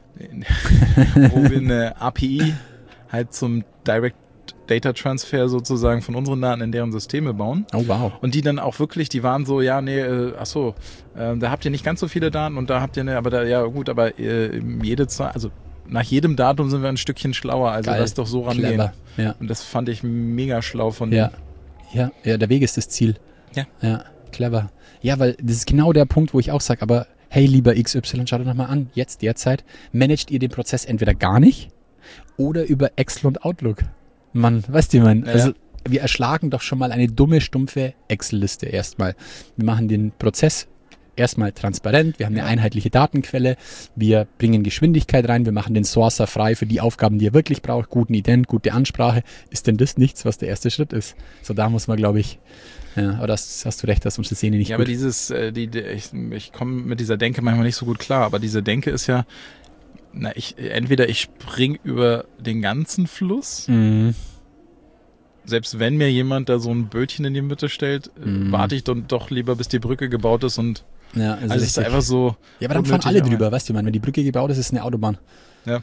Wo wir eine A P I halt zum Direct Data Transfer sozusagen von unseren Daten in deren Systeme bauen. Oh, wow. Und die dann auch wirklich, die waren so, ja, nee, äh, ach so, äh, da habt ihr nicht ganz so viele Daten und da habt ihr, ne, aber da, ja gut, aber äh, jede Zahl, also nach jedem Datum sind wir ein Stückchen schlauer, also Geil. lass doch so rangehen. Clever. Ja. Und das fand ich mega schlau von Ja. denen. ja, ja, der Weg ist das Ziel. Ja. Ja, clever. Ja, weil das ist genau der Punkt, wo ich auch sage, aber hey, lieber X Y, schaut euch doch mal an, jetzt derzeit, managt ihr den Prozess entweder gar nicht oder über Excel und Outlook. Mann, weißt du, man, Ja, also ja. wir erschlagen doch schon mal eine dumme, stumpfe Excel-Liste erstmal. Wir machen den Prozess erstmal transparent, wir haben eine einheitliche Datenquelle, wir bringen Geschwindigkeit rein, wir machen den Sourcer frei für die Aufgaben, die er wirklich braucht, guten Ident, gute Ansprache. Ist denn das nichts, was der erste Schritt ist? So, da muss man, glaube ich, ja, aber das hast du recht, dass unsere Szene nicht Ja, gut. aber dieses, äh, die, die, ich, ich komme mit dieser Denke manchmal nicht so gut klar, aber diese Denke ist ja, na, ich, entweder ich spring über den ganzen Fluss, Mhm. selbst wenn mir jemand da so ein Bötchen in die Mitte stellt, äh, Mhm. warte ich dann doch lieber, bis die Brücke gebaut ist und Ja, also es ist richtig. einfach so. Ja, aber dann fahren unnötig, alle aber- drüber, weißt du, man, wenn die Brücke gebaut ist, ist es eine Autobahn. Ja,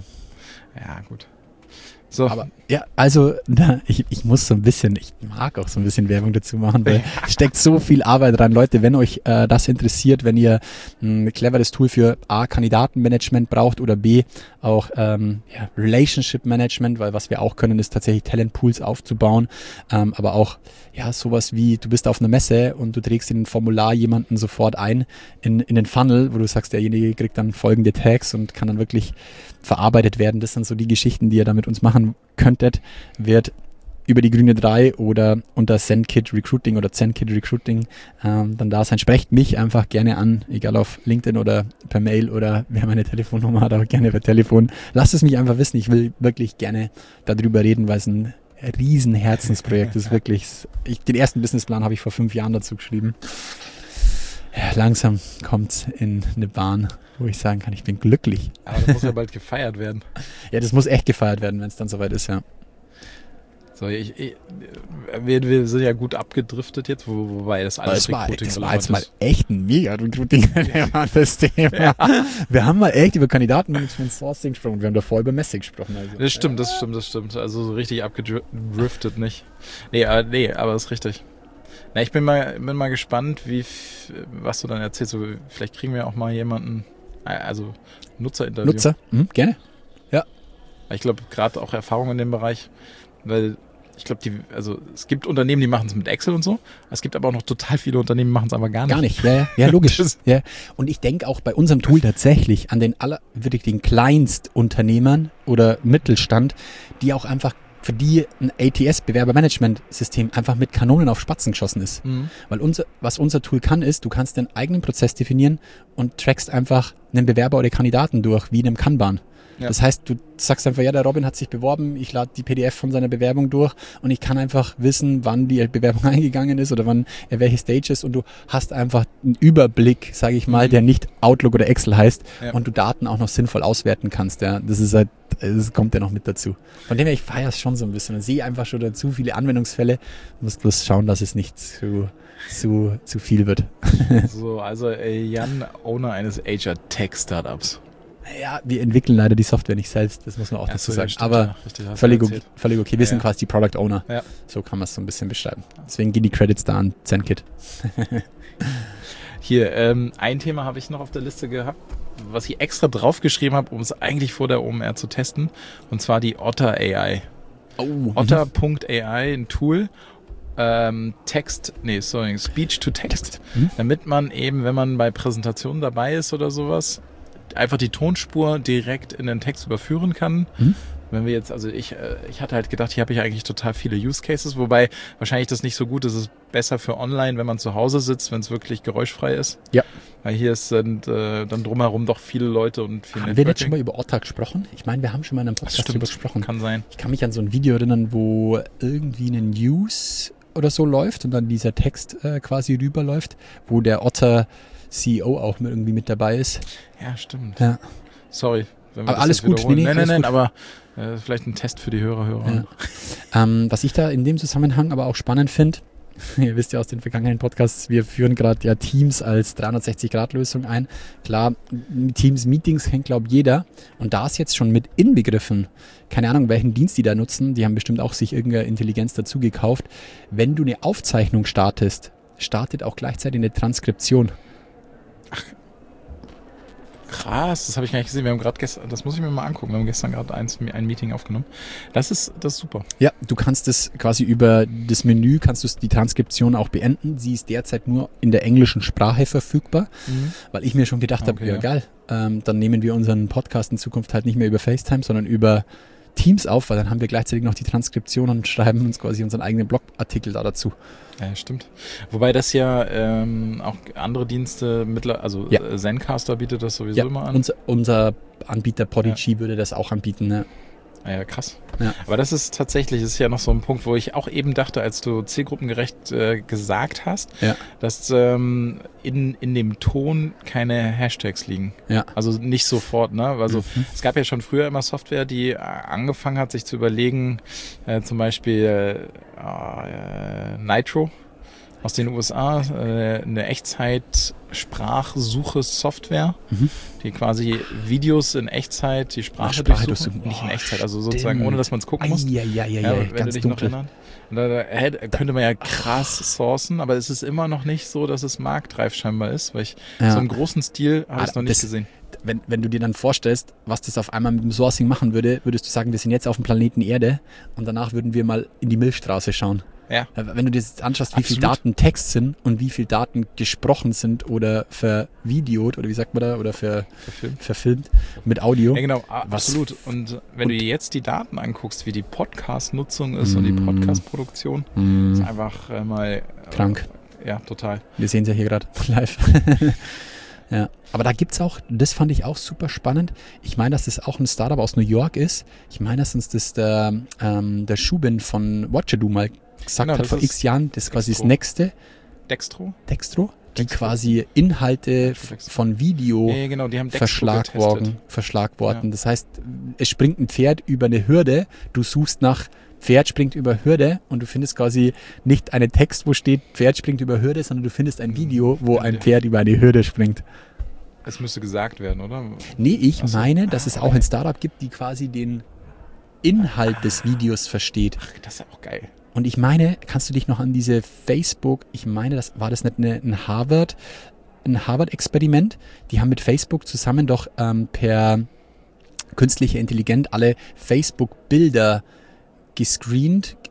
gut. So, Aber ja, also da, ich, ich muss so ein bisschen, ich mag auch so ein bisschen Werbung dazu machen, weil es steckt so viel Arbeit rein. Leute, wenn euch äh, das interessiert, wenn ihr ein cleveres Tool für A, Kandidatenmanagement braucht oder B, auch ähm, ja, Relationship Management, weil was wir auch können, ist tatsächlich Talentpools aufzubauen, ähm, aber auch ja sowas wie, du bist auf einer Messe und du trägst in ein Formular jemanden sofort ein in, in den Funnel, wo du sagst, derjenige kriegt dann folgende Tags und kann dann wirklich verarbeitet werden. Das sind so die Geschichten, die ihr da mit uns machen könntet, wird über die grüne drei oder unter ZenKit Recruiting oder ZenKit Recruiting ähm, dann da sein. Sprecht mich einfach gerne an, egal auf LinkedIn oder per Mail oder wer meine Telefonnummer hat, auch gerne per Telefon. Lasst es mich einfach wissen. Ich will wirklich gerne darüber reden, weil es ein riesen Herzensprojekt ist. Wirklich. Ich, den ersten Businessplan habe ich vor fünf Jahren dazu geschrieben. Ja, langsam kommt es in eine Bahn, wo ich sagen kann, ich bin glücklich. aber das muss ja bald gefeiert werden. Ja, das muss echt gefeiert werden, wenn es dann soweit ist, ja. So, ich, ich, wir, wir sind ja gut abgedriftet jetzt, wo, wobei das alles Das war, Recruiting das war jetzt mal ist. echt ein mega Recruiting-relevantes Thema. Wir haben mal echt über Kandidatenmanagement Sourcing gesprochen. Wir haben davor über Messe gesprochen. Also. Das stimmt, das stimmt, das stimmt. Also so richtig abgedriftet nicht. Nee, äh, nee, aber ist richtig. Na, ich bin mal, bin mal gespannt, wie, f- was du dann erzählst. So, vielleicht kriegen wir auch mal jemanden, äh, also Nutzerinterview. Nutzer, mhm, gerne. Weil ich glaube, gerade auch Erfahrung in dem Bereich, weil Ich glaube, die, also es gibt Unternehmen, die machen es mit Excel und so. Es gibt aber auch noch total viele Unternehmen, die machen es aber gar nicht. Gar nicht, ja, ja, ja logisch. Ja. Und ich denke auch bei unserem Tool tatsächlich an den aller, wirklich den Kleinstunternehmern oder Mittelstand, die auch einfach für die ein A T S-Bewerbermanagement-System einfach mit Kanonen auf Spatzen geschossen ist. Mhm. Weil unser, was unser Tool kann, ist, du kannst deinen eigenen Prozess definieren und trackst einfach einen Bewerber oder Kandidaten durch, wie in einem Kanban. Ja. Das heißt, du sagst einfach, ja, der Robin hat sich beworben, ich lade die P D F von seiner Bewerbung durch und ich kann einfach wissen, wann die Bewerbung eingegangen ist oder wann er welche Stage ist und du hast einfach einen Überblick, sage ich mal, mhm. der nicht Outlook oder Excel heißt ja. und du Daten auch noch sinnvoll auswerten kannst. Ja. Das ist halt, das kommt ja noch mit dazu. Von dem her, ich feiere es schon so ein bisschen und sehe einfach schon dazu viele Anwendungsfälle. Du musst bloß schauen, dass es nicht zu, zu, zu viel wird. So, also äh, Jan, Owner eines H R-Tech-Startups. Ja, wir entwickeln leider die Software nicht selbst, das muss man auch ja, dazu so, sagen. stimmt, aber ja, richtig, völlig, okay, völlig okay. Wir ja, sind ja. quasi die Product Owner. Ja. So kann man es so ein bisschen beschreiben. Deswegen gehen die Credits da an ZenKit. Hier, ähm, ein Thema habe ich noch auf der Liste gehabt, was ich extra draufgeschrieben habe, um es eigentlich vor der O M R zu testen. Und zwar die Otter A I. Oh, Otter Punkt A I, ein Tool. Ähm, Text, nee, sorry, Speech to Text. Text. Mhm. Damit man eben, wenn man bei Präsentationen dabei ist oder sowas, einfach die Tonspur direkt in den Text überführen kann. Hm? Wenn wir jetzt, also ich, ich hatte halt gedacht, hier habe ich eigentlich total viele Use Cases, wobei wahrscheinlich das nicht so gut ist. Es ist besser für online, wenn man zu Hause sitzt, wenn es wirklich geräuschfrei ist. Ja. Weil hier sind äh, dann drumherum doch viele Leute und viel Haben Networking. wir jetzt schon mal über Otter gesprochen? Ich meine, wir haben schon mal in einem Podcast darüber gesprochen. Kann sein. Ich kann mich an so ein Video erinnern, wo irgendwie eine News oder so läuft und dann dieser Text äh, quasi rüberläuft, wo der Otter C E O auch irgendwie mit dabei ist. Ja, stimmt. Ja. Sorry. Wenn wir aber das alles gut. Nee, nee, nein, nein, nein, gut. aber äh, vielleicht ein Test für die Hörer, Hörer. Ja. Ähm, was ich da in dem Zusammenhang aber auch spannend finde, ihr wisst ja aus den vergangenen Podcasts, wir führen gerade ja Teams als dreihundertsechzig Grad Lösung ein. Klar, Teams-Meetings kennt, glaube ich, jeder. Und da ist jetzt schon mit inbegriffen, keine Ahnung, welchen Dienst die da nutzen, die haben bestimmt auch sich irgendeine Intelligenz dazu gekauft. Wenn du eine Aufzeichnung startest, startet auch gleichzeitig eine Transkription. Ach, krass, das habe ich gar nicht gesehen. Wir haben gerade gestern, das muss ich mir mal angucken. Wir haben gestern gerade ein, ein Meeting aufgenommen. Das ist, das ist super. Ja, du kannst das quasi über das Menü, kannst du die Transkription auch beenden. Sie ist derzeit nur in der englischen Sprache verfügbar, mhm. weil ich mir schon gedacht okay, habe, ja, ja geil, ähm, dann nehmen wir unseren Podcast in Zukunft halt nicht mehr über FaceTime, sondern über Teams auf, weil dann haben wir gleichzeitig noch die Transkription und schreiben uns quasi unseren eigenen Blogartikel da dazu. Ja, stimmt. Wobei das ja ähm, auch andere Dienste, mittler, also ja. Zencaster bietet das sowieso ja, immer an. Unser, unser Anbieter Podigy ja. würde das auch anbieten. Ne? Ah ja, krass. Ja. Aber das ist tatsächlich, das ist ja noch so ein Punkt, wo ich auch eben dachte, als du zielgruppengerecht äh, gesagt hast, ja. dass ähm, in, in dem Ton keine Hashtags liegen. Ja. Also nicht sofort, ne? Also mhm. es gab ja schon früher immer Software, die angefangen hat, sich zu überlegen, äh, zum Beispiel äh, Nitro aus den U S A, äh, eine Echtzeit-Sprachsuche-Software, mhm. die quasi Videos in Echtzeit, die Sprache, Sprache durchsuchen, nicht in Echtzeit, also sozusagen ohne, dass man es gucken muss. Ja, ja, ja, ja, ja, wenn ganz du dich dunkel. noch erinnern. Und da, da könnte man ja krass sourcen, aber es ist immer noch nicht so, dass es marktreif scheinbar ist, weil ich ja. so im großen Stil habe ich es noch nicht das, gesehen. Wenn, wenn du dir dann vorstellst, was das auf einmal mit dem Sourcing machen würde, würdest du sagen, wir sind jetzt auf dem Planeten Erde und danach würden wir mal in die Milchstraße schauen. Ja. Wenn du dir jetzt anschaust, wie Absolut. viel Daten Text sind und wie viel Daten gesprochen sind oder vervideot oder wie sagt man da, oder ver, verfilmt. verfilmt mit Audio. Ja, genau, was absolut. Und wenn und du dir jetzt die Daten anguckst, wie die Podcast-Nutzung ist mm, und die Podcast-Produktion, mm, ist einfach äh, mal krank. Äh, ja, total. Wir sehen es ja hier gerade live. Ja, aber da gibt's auch, das fand ich auch super spannend. Ich meine, dass das auch ein Startup aus New York ist. Ich meine, dass uns das der, ähm, der Shubin von Watchado mal gesagt genau, hat vor x Jahren. Das ist quasi das nächste. Dextro? Dextro? Die Dextro. quasi Inhalte f- von Video ja, genau, die haben verschlagworten. verschlagworten. Ja. Das heißt, es springt ein Pferd über eine Hürde. Du suchst nach Pferd springt über Hürde und du findest quasi nicht einen Text, wo steht Pferd springt über Hürde, sondern du findest ein Video, wo ein Pferd über eine Hürde springt. Es müsste gesagt werden, oder? Nee, ich Achso. meine, dass ah, es okay. auch ein Startup gibt, die quasi den Inhalt des Videos versteht. Ach, das ist ja auch geil. Und ich meine, kannst du dich noch an diese Facebook, ich meine, das war das nicht eine, ein Harvard, ein Harvard-Experiment? Die haben mit Facebook zusammen doch ähm, per künstliche Intelligenz alle Facebook-Bilder gescreent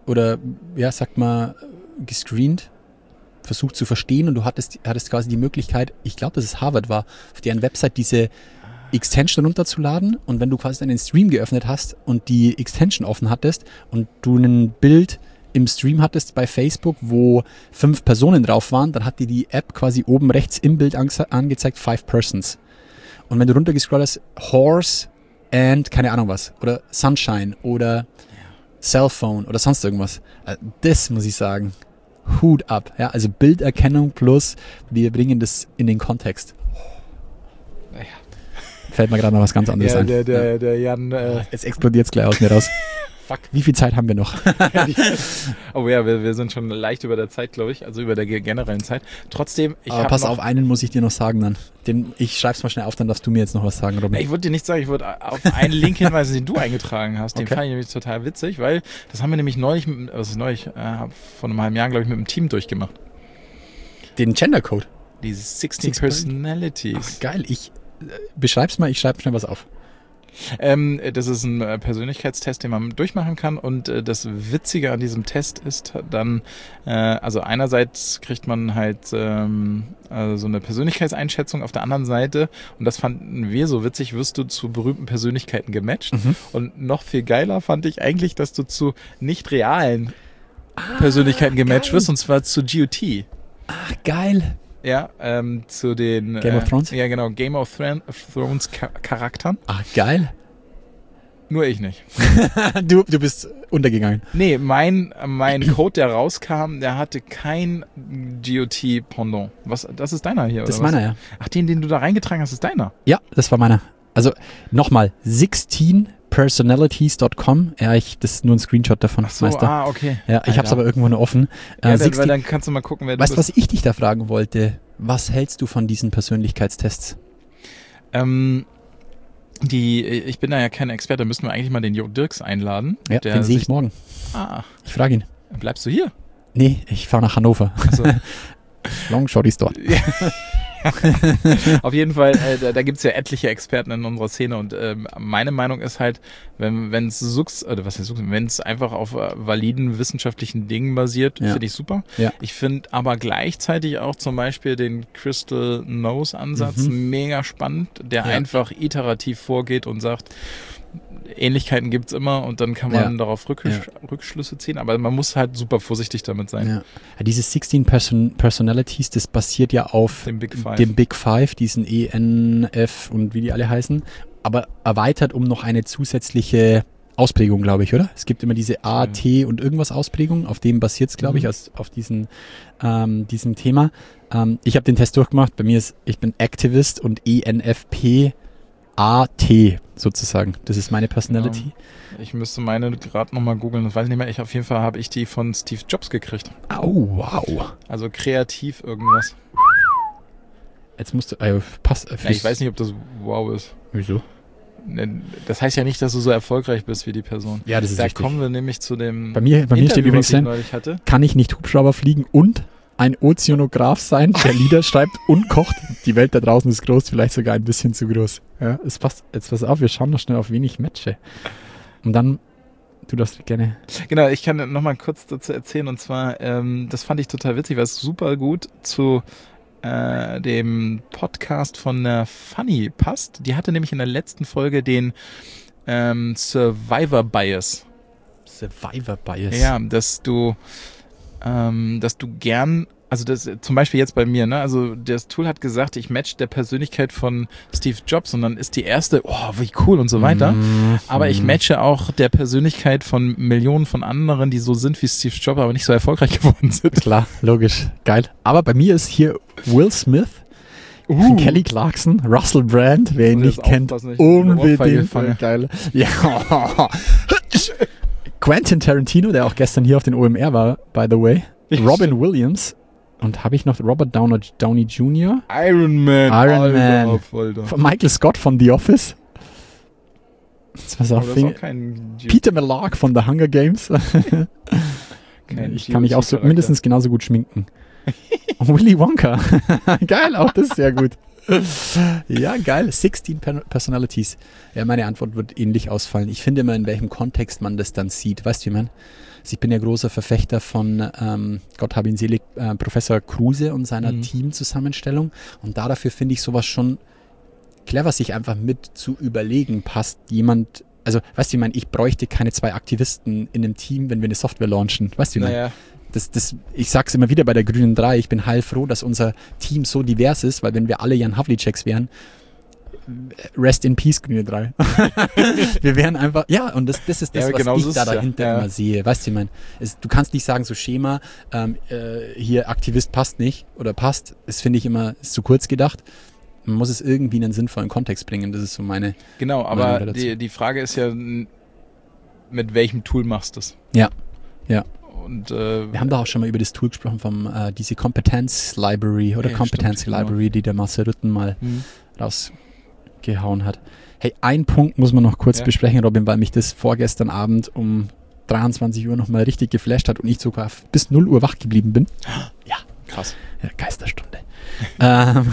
oder, ja, sagt mal, gescreent, versucht zu verstehen und du hattest, hattest quasi die Möglichkeit, ich glaube, dass es Harvard war, auf deren Website diese Extension runterzuladen und wenn du quasi deinen Stream geöffnet hast und die Extension offen hattest und du ein Bild im Stream hattest bei Facebook, wo fünf Personen drauf waren, dann hat dir die App quasi oben rechts im Bild ange- angezeigt, five persons. Und wenn du runtergescrollt hast, Horse and keine Ahnung was, oder Sunshine oder Cellphone oder sonst irgendwas. Das muss ich sagen, Hut ab. Ja, also Bilderkennung plus, wir bringen das in den Kontext. Naja. Fällt mir gerade noch was ganz anderes Ja, ein. der, der, ja. der Jan. Äh, Jetzt explodiert es gleich aus mir raus. Fuck, wie viel Zeit haben wir noch? oh ja, wir, wir sind schon leicht über der Zeit, glaube ich, also über der generellen Zeit. Trotzdem, ich Aber hab pass noch, auf, einen muss ich dir noch sagen dann. Den, ich schreib's mal schnell auf, dann darfst du mir jetzt noch was sagen, Robin. Ich würde dir nicht sagen, ich würde auf einen Link hinweisen, den du eingetragen hast. Den Okay. fand ich nämlich total witzig, weil das haben wir nämlich neulich, mit, also neulich, äh, vor einem halben Jahr, glaube ich, mit dem Team durchgemacht. Den Gendercode. Diese sixteen Six- Personalities. Ach, geil, ich äh, beschreib's mal, ich schreibe schnell was auf. Ähm, das ist ein äh, Persönlichkeitstest, den man durchmachen kann und äh, das Witzige an diesem Test ist dann, äh, also einerseits kriegt man halt ähm, also so eine Persönlichkeitseinschätzung, auf der anderen Seite, und das fanden wir so witzig, wirst du zu berühmten Persönlichkeiten gematcht Mhm. und noch viel geiler fand ich eigentlich, dass du zu nicht realen Persönlichkeiten gematcht geil. wirst, und zwar zu G O T. Ach, geil. Ja, ähm, zu den Game äh, of Thrones? Ja, genau, Game of Thron- Thrones Cha- Charakteren. Ach, geil. Nur ich nicht. du, du bist untergegangen. Nee, mein, mein Code, der rauskam, der hatte kein G O T-Pendant. Was, das ist deiner hier, Das ist oder was? meiner, ja. Ach, den, den du da reingetragen hast, ist deiner. Ja, das war meiner. Also nochmal, sixteen personalities dot com. Ja, ich, das ist nur ein Screenshot davon, Ach so, Meister. ah, okay. Ja, ich Alter. hab's aber irgendwo noch offen. Ja, Äh, dann, sixteen weil dann kannst du mal gucken, wer weißt du, du was bist. ich dich da fragen wollte? Was hältst du von diesen Persönlichkeitstests? Ähm, die, ich bin da ja kein Experte, da müssten wir eigentlich mal den Jo Dirks einladen. Ja, der den sehe ich sich- morgen. Ah, Ich frage ihn. bleibst du hier? Nee, ich fahre nach Hannover. Also, Long Shotties dort. auf jeden Fall, äh, da, da gibt's ja etliche Experten in unserer Szene und ähm, meine Meinung ist halt, wenn wenn es Sux, oder was heißt Sux, wenn es einfach auf äh, validen wissenschaftlichen Dingen basiert, Ja. finde ich super. Ja. Ich finde aber gleichzeitig auch zum Beispiel den Crystal Nose Ansatz mega spannend, der Mhm. Ja. einfach iterativ vorgeht und sagt, Ähnlichkeiten gibt's immer und dann kann man Ja. darauf Rücksch Rückschlüsse ziehen, aber man muss halt super vorsichtig damit sein. Ja. Ja, diese sixteen Person Personalities, das basiert ja auf Dem Big Five. dem Big Five, diesen E, N, F und wie die alle heißen, aber erweitert um noch eine zusätzliche Ausprägung, glaube ich, oder? Es gibt immer diese A, Ja. T und irgendwas Ausprägung, auf dem basiert es, glaube ich, Mhm. aus, auf diesen, ähm, diesem Thema. Ähm, ich habe den Test durchgemacht, bei mir ist, ich bin Activist und E N F P A T sozusagen. Das ist meine Personality. Ich müsste meine gerade nochmal googeln, das weiß ich nicht mehr. Ich, auf jeden Fall habe ich die von Steve Jobs gekriegt. Oh, wow. Also kreativ irgendwas. Jetzt musst du, äh, pass, äh, Ja, ich weiß nicht, ob das wow ist. Wieso? Ne, Das heißt ja nicht, dass du so erfolgreich bist wie die Person. Ja, das ist Da richtig. kommen wir nämlich zu dem Bei mir, bei mir steht Interview, übrigens was ich drin, neulich hatte. kann ich nicht Hubschrauber fliegen und ein Ozeanograph sein, der Lieder schreibt und kocht. Die Welt da draußen ist groß, vielleicht sogar ein bisschen zu groß. Ja, es passt. Jetzt pass auf, wir schauen noch schnell auf wen ich matche. Und dann, du darfst gerne. Genau, ich kann noch mal kurz dazu erzählen und zwar, ähm, das fand ich total witzig, weil es super gut zu äh, dem Podcast von der Funny passt. Die hatte nämlich in der letzten Folge den ähm, Survivor Bias. Survivor Bias. Ja, dass du, ähm, dass du gern, also das zum Beispiel jetzt bei mir, ne, also das Tool hat gesagt, ich match der Persönlichkeit von Steve Jobs und dann ist die erste, oh, wie cool und so weiter. Mhm. Aber ich matche auch der Persönlichkeit von Millionen von anderen, die so sind wie Steve Jobs, aber nicht so erfolgreich geworden sind. Klar, logisch. Geil. Aber bei mir ist hier Will Smith, Uh. Kelly Clarkson, Russell Brand, wer ihn Und nicht jetzt kennt, aufpassen, ich eine Ohrfeige unbedingt. fange. Geil. Ja. Quentin Tarantino, der auch gestern hier auf den O M R war, by the way. Robin Williams. Und habe ich noch Robert Downey, Downey Junior Iron Man. Iron Man. Alter. Von Michael Scott von The Office. Jetzt pass Aber auf, das ist Finger- auch kein G- Peter Millark von The Hunger Games. kein ich kann mich auch so G O T-Charakter. mindestens genauso gut schminken. Und Willy Wonka. Geil, auch das ist sehr gut. Ja, geil. sechzehn Per- Personalities. Ja, meine Antwort wird ähnlich ausfallen. Ich finde immer, in welchem Kontext man das dann sieht. Weißt du, wie man? Also ich bin ja großer Verfechter von, ähm, Gott hab ihn selig, äh, Professor Kruse und seiner Mhm. Teamzusammenstellung. Und da dafür finde ich sowas schon clever, sich einfach mit zu überlegen, passt jemand, also weißt du, ich meine, ich bräuchte keine zwei Aktivisten in einem Team, wenn wir eine Software launchen. Weißt du, ich meine? Naja, Das, das, ich sag's immer wieder bei der Grünen drei, ich bin heilfroh, dass unser Team so divers ist, weil wenn wir alle Jan Havliceks wären, rest in peace, Grüne drei. Wir wären einfach, ja, und das, das ist das, Ja, was genau ich so ist da es, ja. dahinter Ja. immer sehe. Weißt du, ich meine, es, du kannst nicht sagen, so Schema, ähm, äh, hier Aktivist passt nicht oder passt, das finde ich immer, ist zu kurz gedacht. Man muss es irgendwie in einen sinnvollen Kontext bringen, das ist so meine, genau, Meinung aber dazu. die, die Frage ist ja, n- mit welchem Tool machst du es? ja, ja. Und äh, Wir haben da auch schon mal über das Tool gesprochen, vom äh, diese Kompetenz-Library oder Ja, Kompetenz-Library, stimmt, die der Marcel Rütten mal hm. rausgehauen hat. Hey, ein Punkt muss man noch kurz Ja. besprechen, Robin, weil mich das vorgestern Abend um dreiundzwanzig Uhr nochmal richtig geflasht hat und ich sogar bis null Uhr wach geblieben bin. Ja, krass. ja Geisterstunde. ähm,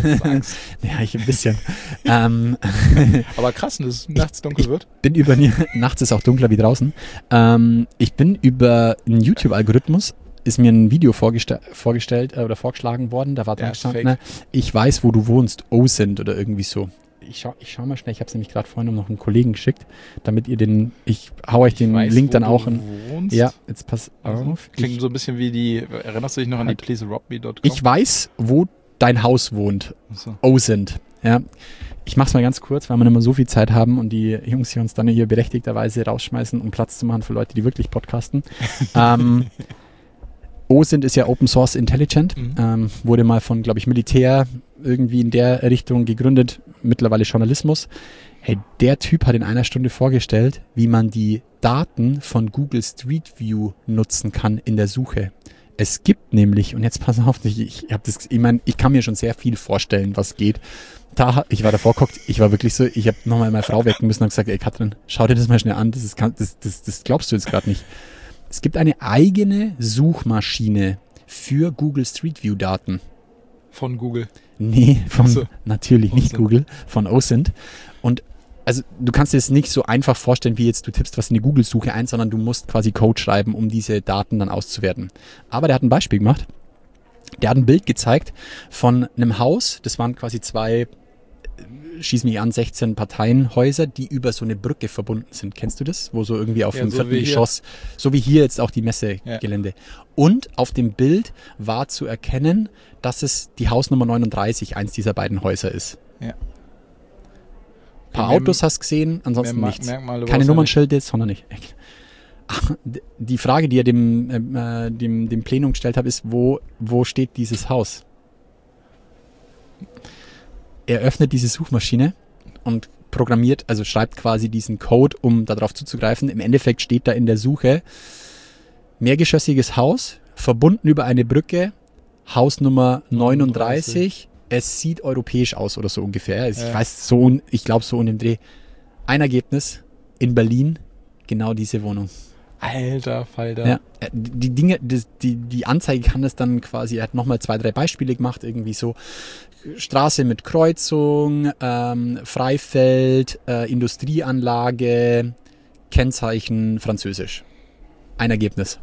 ja, ich ein bisschen. ähm, Aber krass, dass es nachts dunkel ich wird. bin über, nachts ist auch dunkler wie draußen. Ähm, ich bin über einen YouTube-Algorithmus, ist mir ein Video vorgeste vorgestellt äh, oder vorgeschlagen worden, da war dran Ja, ist gestanden, fake. ne, ich weiß, wo du wohnst, O sind oder irgendwie so. Ich schau, ich schau mal schnell, ich habe es nämlich gerade vorhin noch einen Kollegen geschickt, damit ihr den, ich hau euch den Ich weiß, Link wo dann du auch in. wohnst. Ja, jetzt pass Also, auf. klingt Ich, so ein bisschen wie die, erinnerst du dich noch an die Halt. please rob me Punkt com? ich weiß, wo dein Haus wohnt. Achso. O sind. Ja. Ich mach's mal ganz kurz, weil wir nicht mehr so viel Zeit haben und die Jungs hier uns dann hier berechtigterweise rausschmeißen, um Platz zu machen für Leute, die wirklich podcasten. ähm, O sind ist ja Open Source Intelligent, Mhm. ähm, wurde mal von, glaube ich, Militär irgendwie in der Richtung gegründet, mittlerweile Journalismus. Hey, der Typ hat in einer Stunde vorgestellt, wie man die Daten von Google Street View nutzen kann in der Suche. Es gibt nämlich, und jetzt pass auf, ich, ich, hab das, ich, mein, ich kann mir schon sehr viel vorstellen, was geht. Da, ich war davor geguckt, ich war wirklich so, ich habe nochmal meine Frau wecken müssen und gesagt, ey Katrin, schau dir das mal schnell an, das, ist, das, das, das glaubst du jetzt gerade nicht. Es gibt eine eigene Suchmaschine für Google Street View Daten. Von Google. Nee, von, Ach so. natürlich nicht OSINT. Google, von OSINT. Und also du kannst dir das nicht so einfach vorstellen, wie jetzt du tippst was in die Google-Suche ein, sondern du musst quasi Code schreiben, um diese Daten dann auszuwerten. Aber der hat ein Beispiel gemacht. Der hat ein Bild gezeigt von einem Haus, das waren quasi zwei, äh, schieß mich an, sechzehn Parteienhäuser, die über so eine Brücke verbunden sind. Kennst du das? Wo so irgendwie auf Ja, dem so vierten wie hier. Geschoss, so wie hier jetzt auch die Messegelände. Und auf dem Bild war zu erkennen, dass es die Hausnummer neununddreißig, eins dieser beiden Häuser ist. Ja. Ein paar Mehr- Autos hast du gesehen, ansonsten mehr Ma- nichts. Merkmale Keine brauchst du Nummernschilder, sondern nicht. Ach, d- die Frage, die er dem, ähm, äh, dem, dem Plenum gestellt hat, ist, wo, wo steht dieses Haus? Er öffnet diese Suchmaschine und programmiert, also schreibt quasi diesen Code, um darauf zuzugreifen. Im Endeffekt steht da in der Suche mehrgeschossiges Haus, verbunden über eine Brücke, Hausnummer neununddreißig. Es sieht europäisch aus oder so ungefähr. Also Ich Ja. weiß so, un- ich glaube so in dem Dreh. Ein Ergebnis in Berlin, genau diese Wohnung. Alter Falter. Ja, äh, die Dinge, das, die, die Anzeige kann es dann quasi, er hat nochmal zwei, drei Beispiele gemacht, irgendwie so Straße mit Kreuzung, ähm, Freifeld, äh, Industrieanlage, Kennzeichen Französisch. Ein Ergebnis.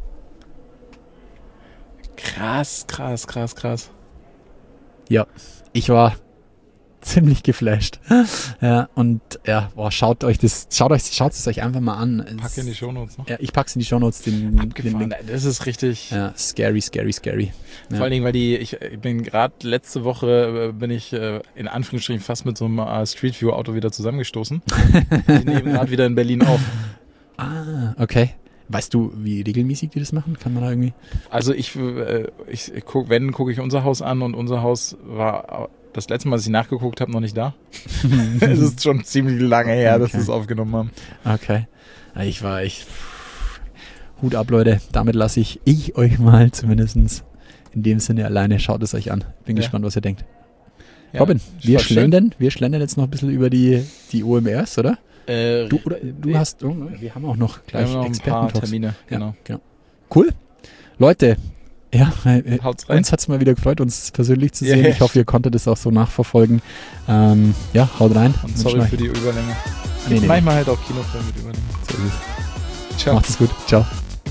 Krass, krass, krass, krass. Ja, ich war ziemlich geflasht. Ja, und ja, boah, schaut euch das, schaut euch, schaut es euch einfach mal an. Pack in die Shownotes noch. Ja, ich pack's in die Shownotes, den, den Abgefahren. Link. Das ist richtig. Ja, scary, scary, scary. Ja. Vor allen Dingen, weil die, ich, ich bin gerade letzte Woche, äh, bin ich äh, in Anführungsstrichen fast mit so einem äh, Street View Auto wieder zusammengestoßen. Die nehmen gerade wieder in Berlin auf. Ah, okay. Weißt du, wie regelmäßig die das machen? Kann man da irgendwie? Also ich, äh, ich, ich guck, wenn, gucke ich unser Haus an und unser Haus war das letzte Mal, dass ich nachgeguckt habe, noch nicht da. Es ist schon ziemlich lange her, dass Okay. wir es aufgenommen haben. Okay. Ja, Ich war echt. Hut ab, Leute. Damit lasse ich, ich euch mal zumindest in dem Sinne alleine. Schaut es euch an. Bin Ja. gespannt, was ihr denkt. Ja, Robin, wir war schön. schlendern, wir schlendern jetzt noch ein bisschen über die, die O M Rs, oder? Äh, Du, oder, du wir- hast, oh, wir haben auch noch wir gleich haben noch ein paar Experten-Talks. Termine, genau. Ja, genau. Cool. Leute, Ja, äh, Haut's rein. uns hat es mal wieder gefreut, uns persönlich zu Ja, sehen. ja. Ich hoffe, ihr konntet es auch so nachverfolgen. Ähm, ja, haut rein. Und Wünschen sorry euch- für die Überlänge. Nee, nee, Manchmal halt auch Kinofilme mit Überlänge. So ist es. Ciao. Macht es gut. Ciao.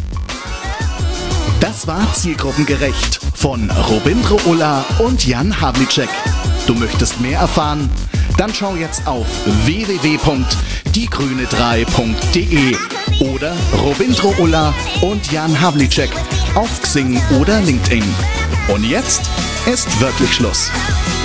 Das war Zielgruppengerecht von Robindro Ulla und Jan Havlicek. Du möchtest mehr erfahren? Dann schau jetzt auf w w w punkt die grüne drei punkt de oder Robindro Ulla und Jan Havlicek auf Xing oder LinkedIn. Und jetzt ist wirklich Schluss.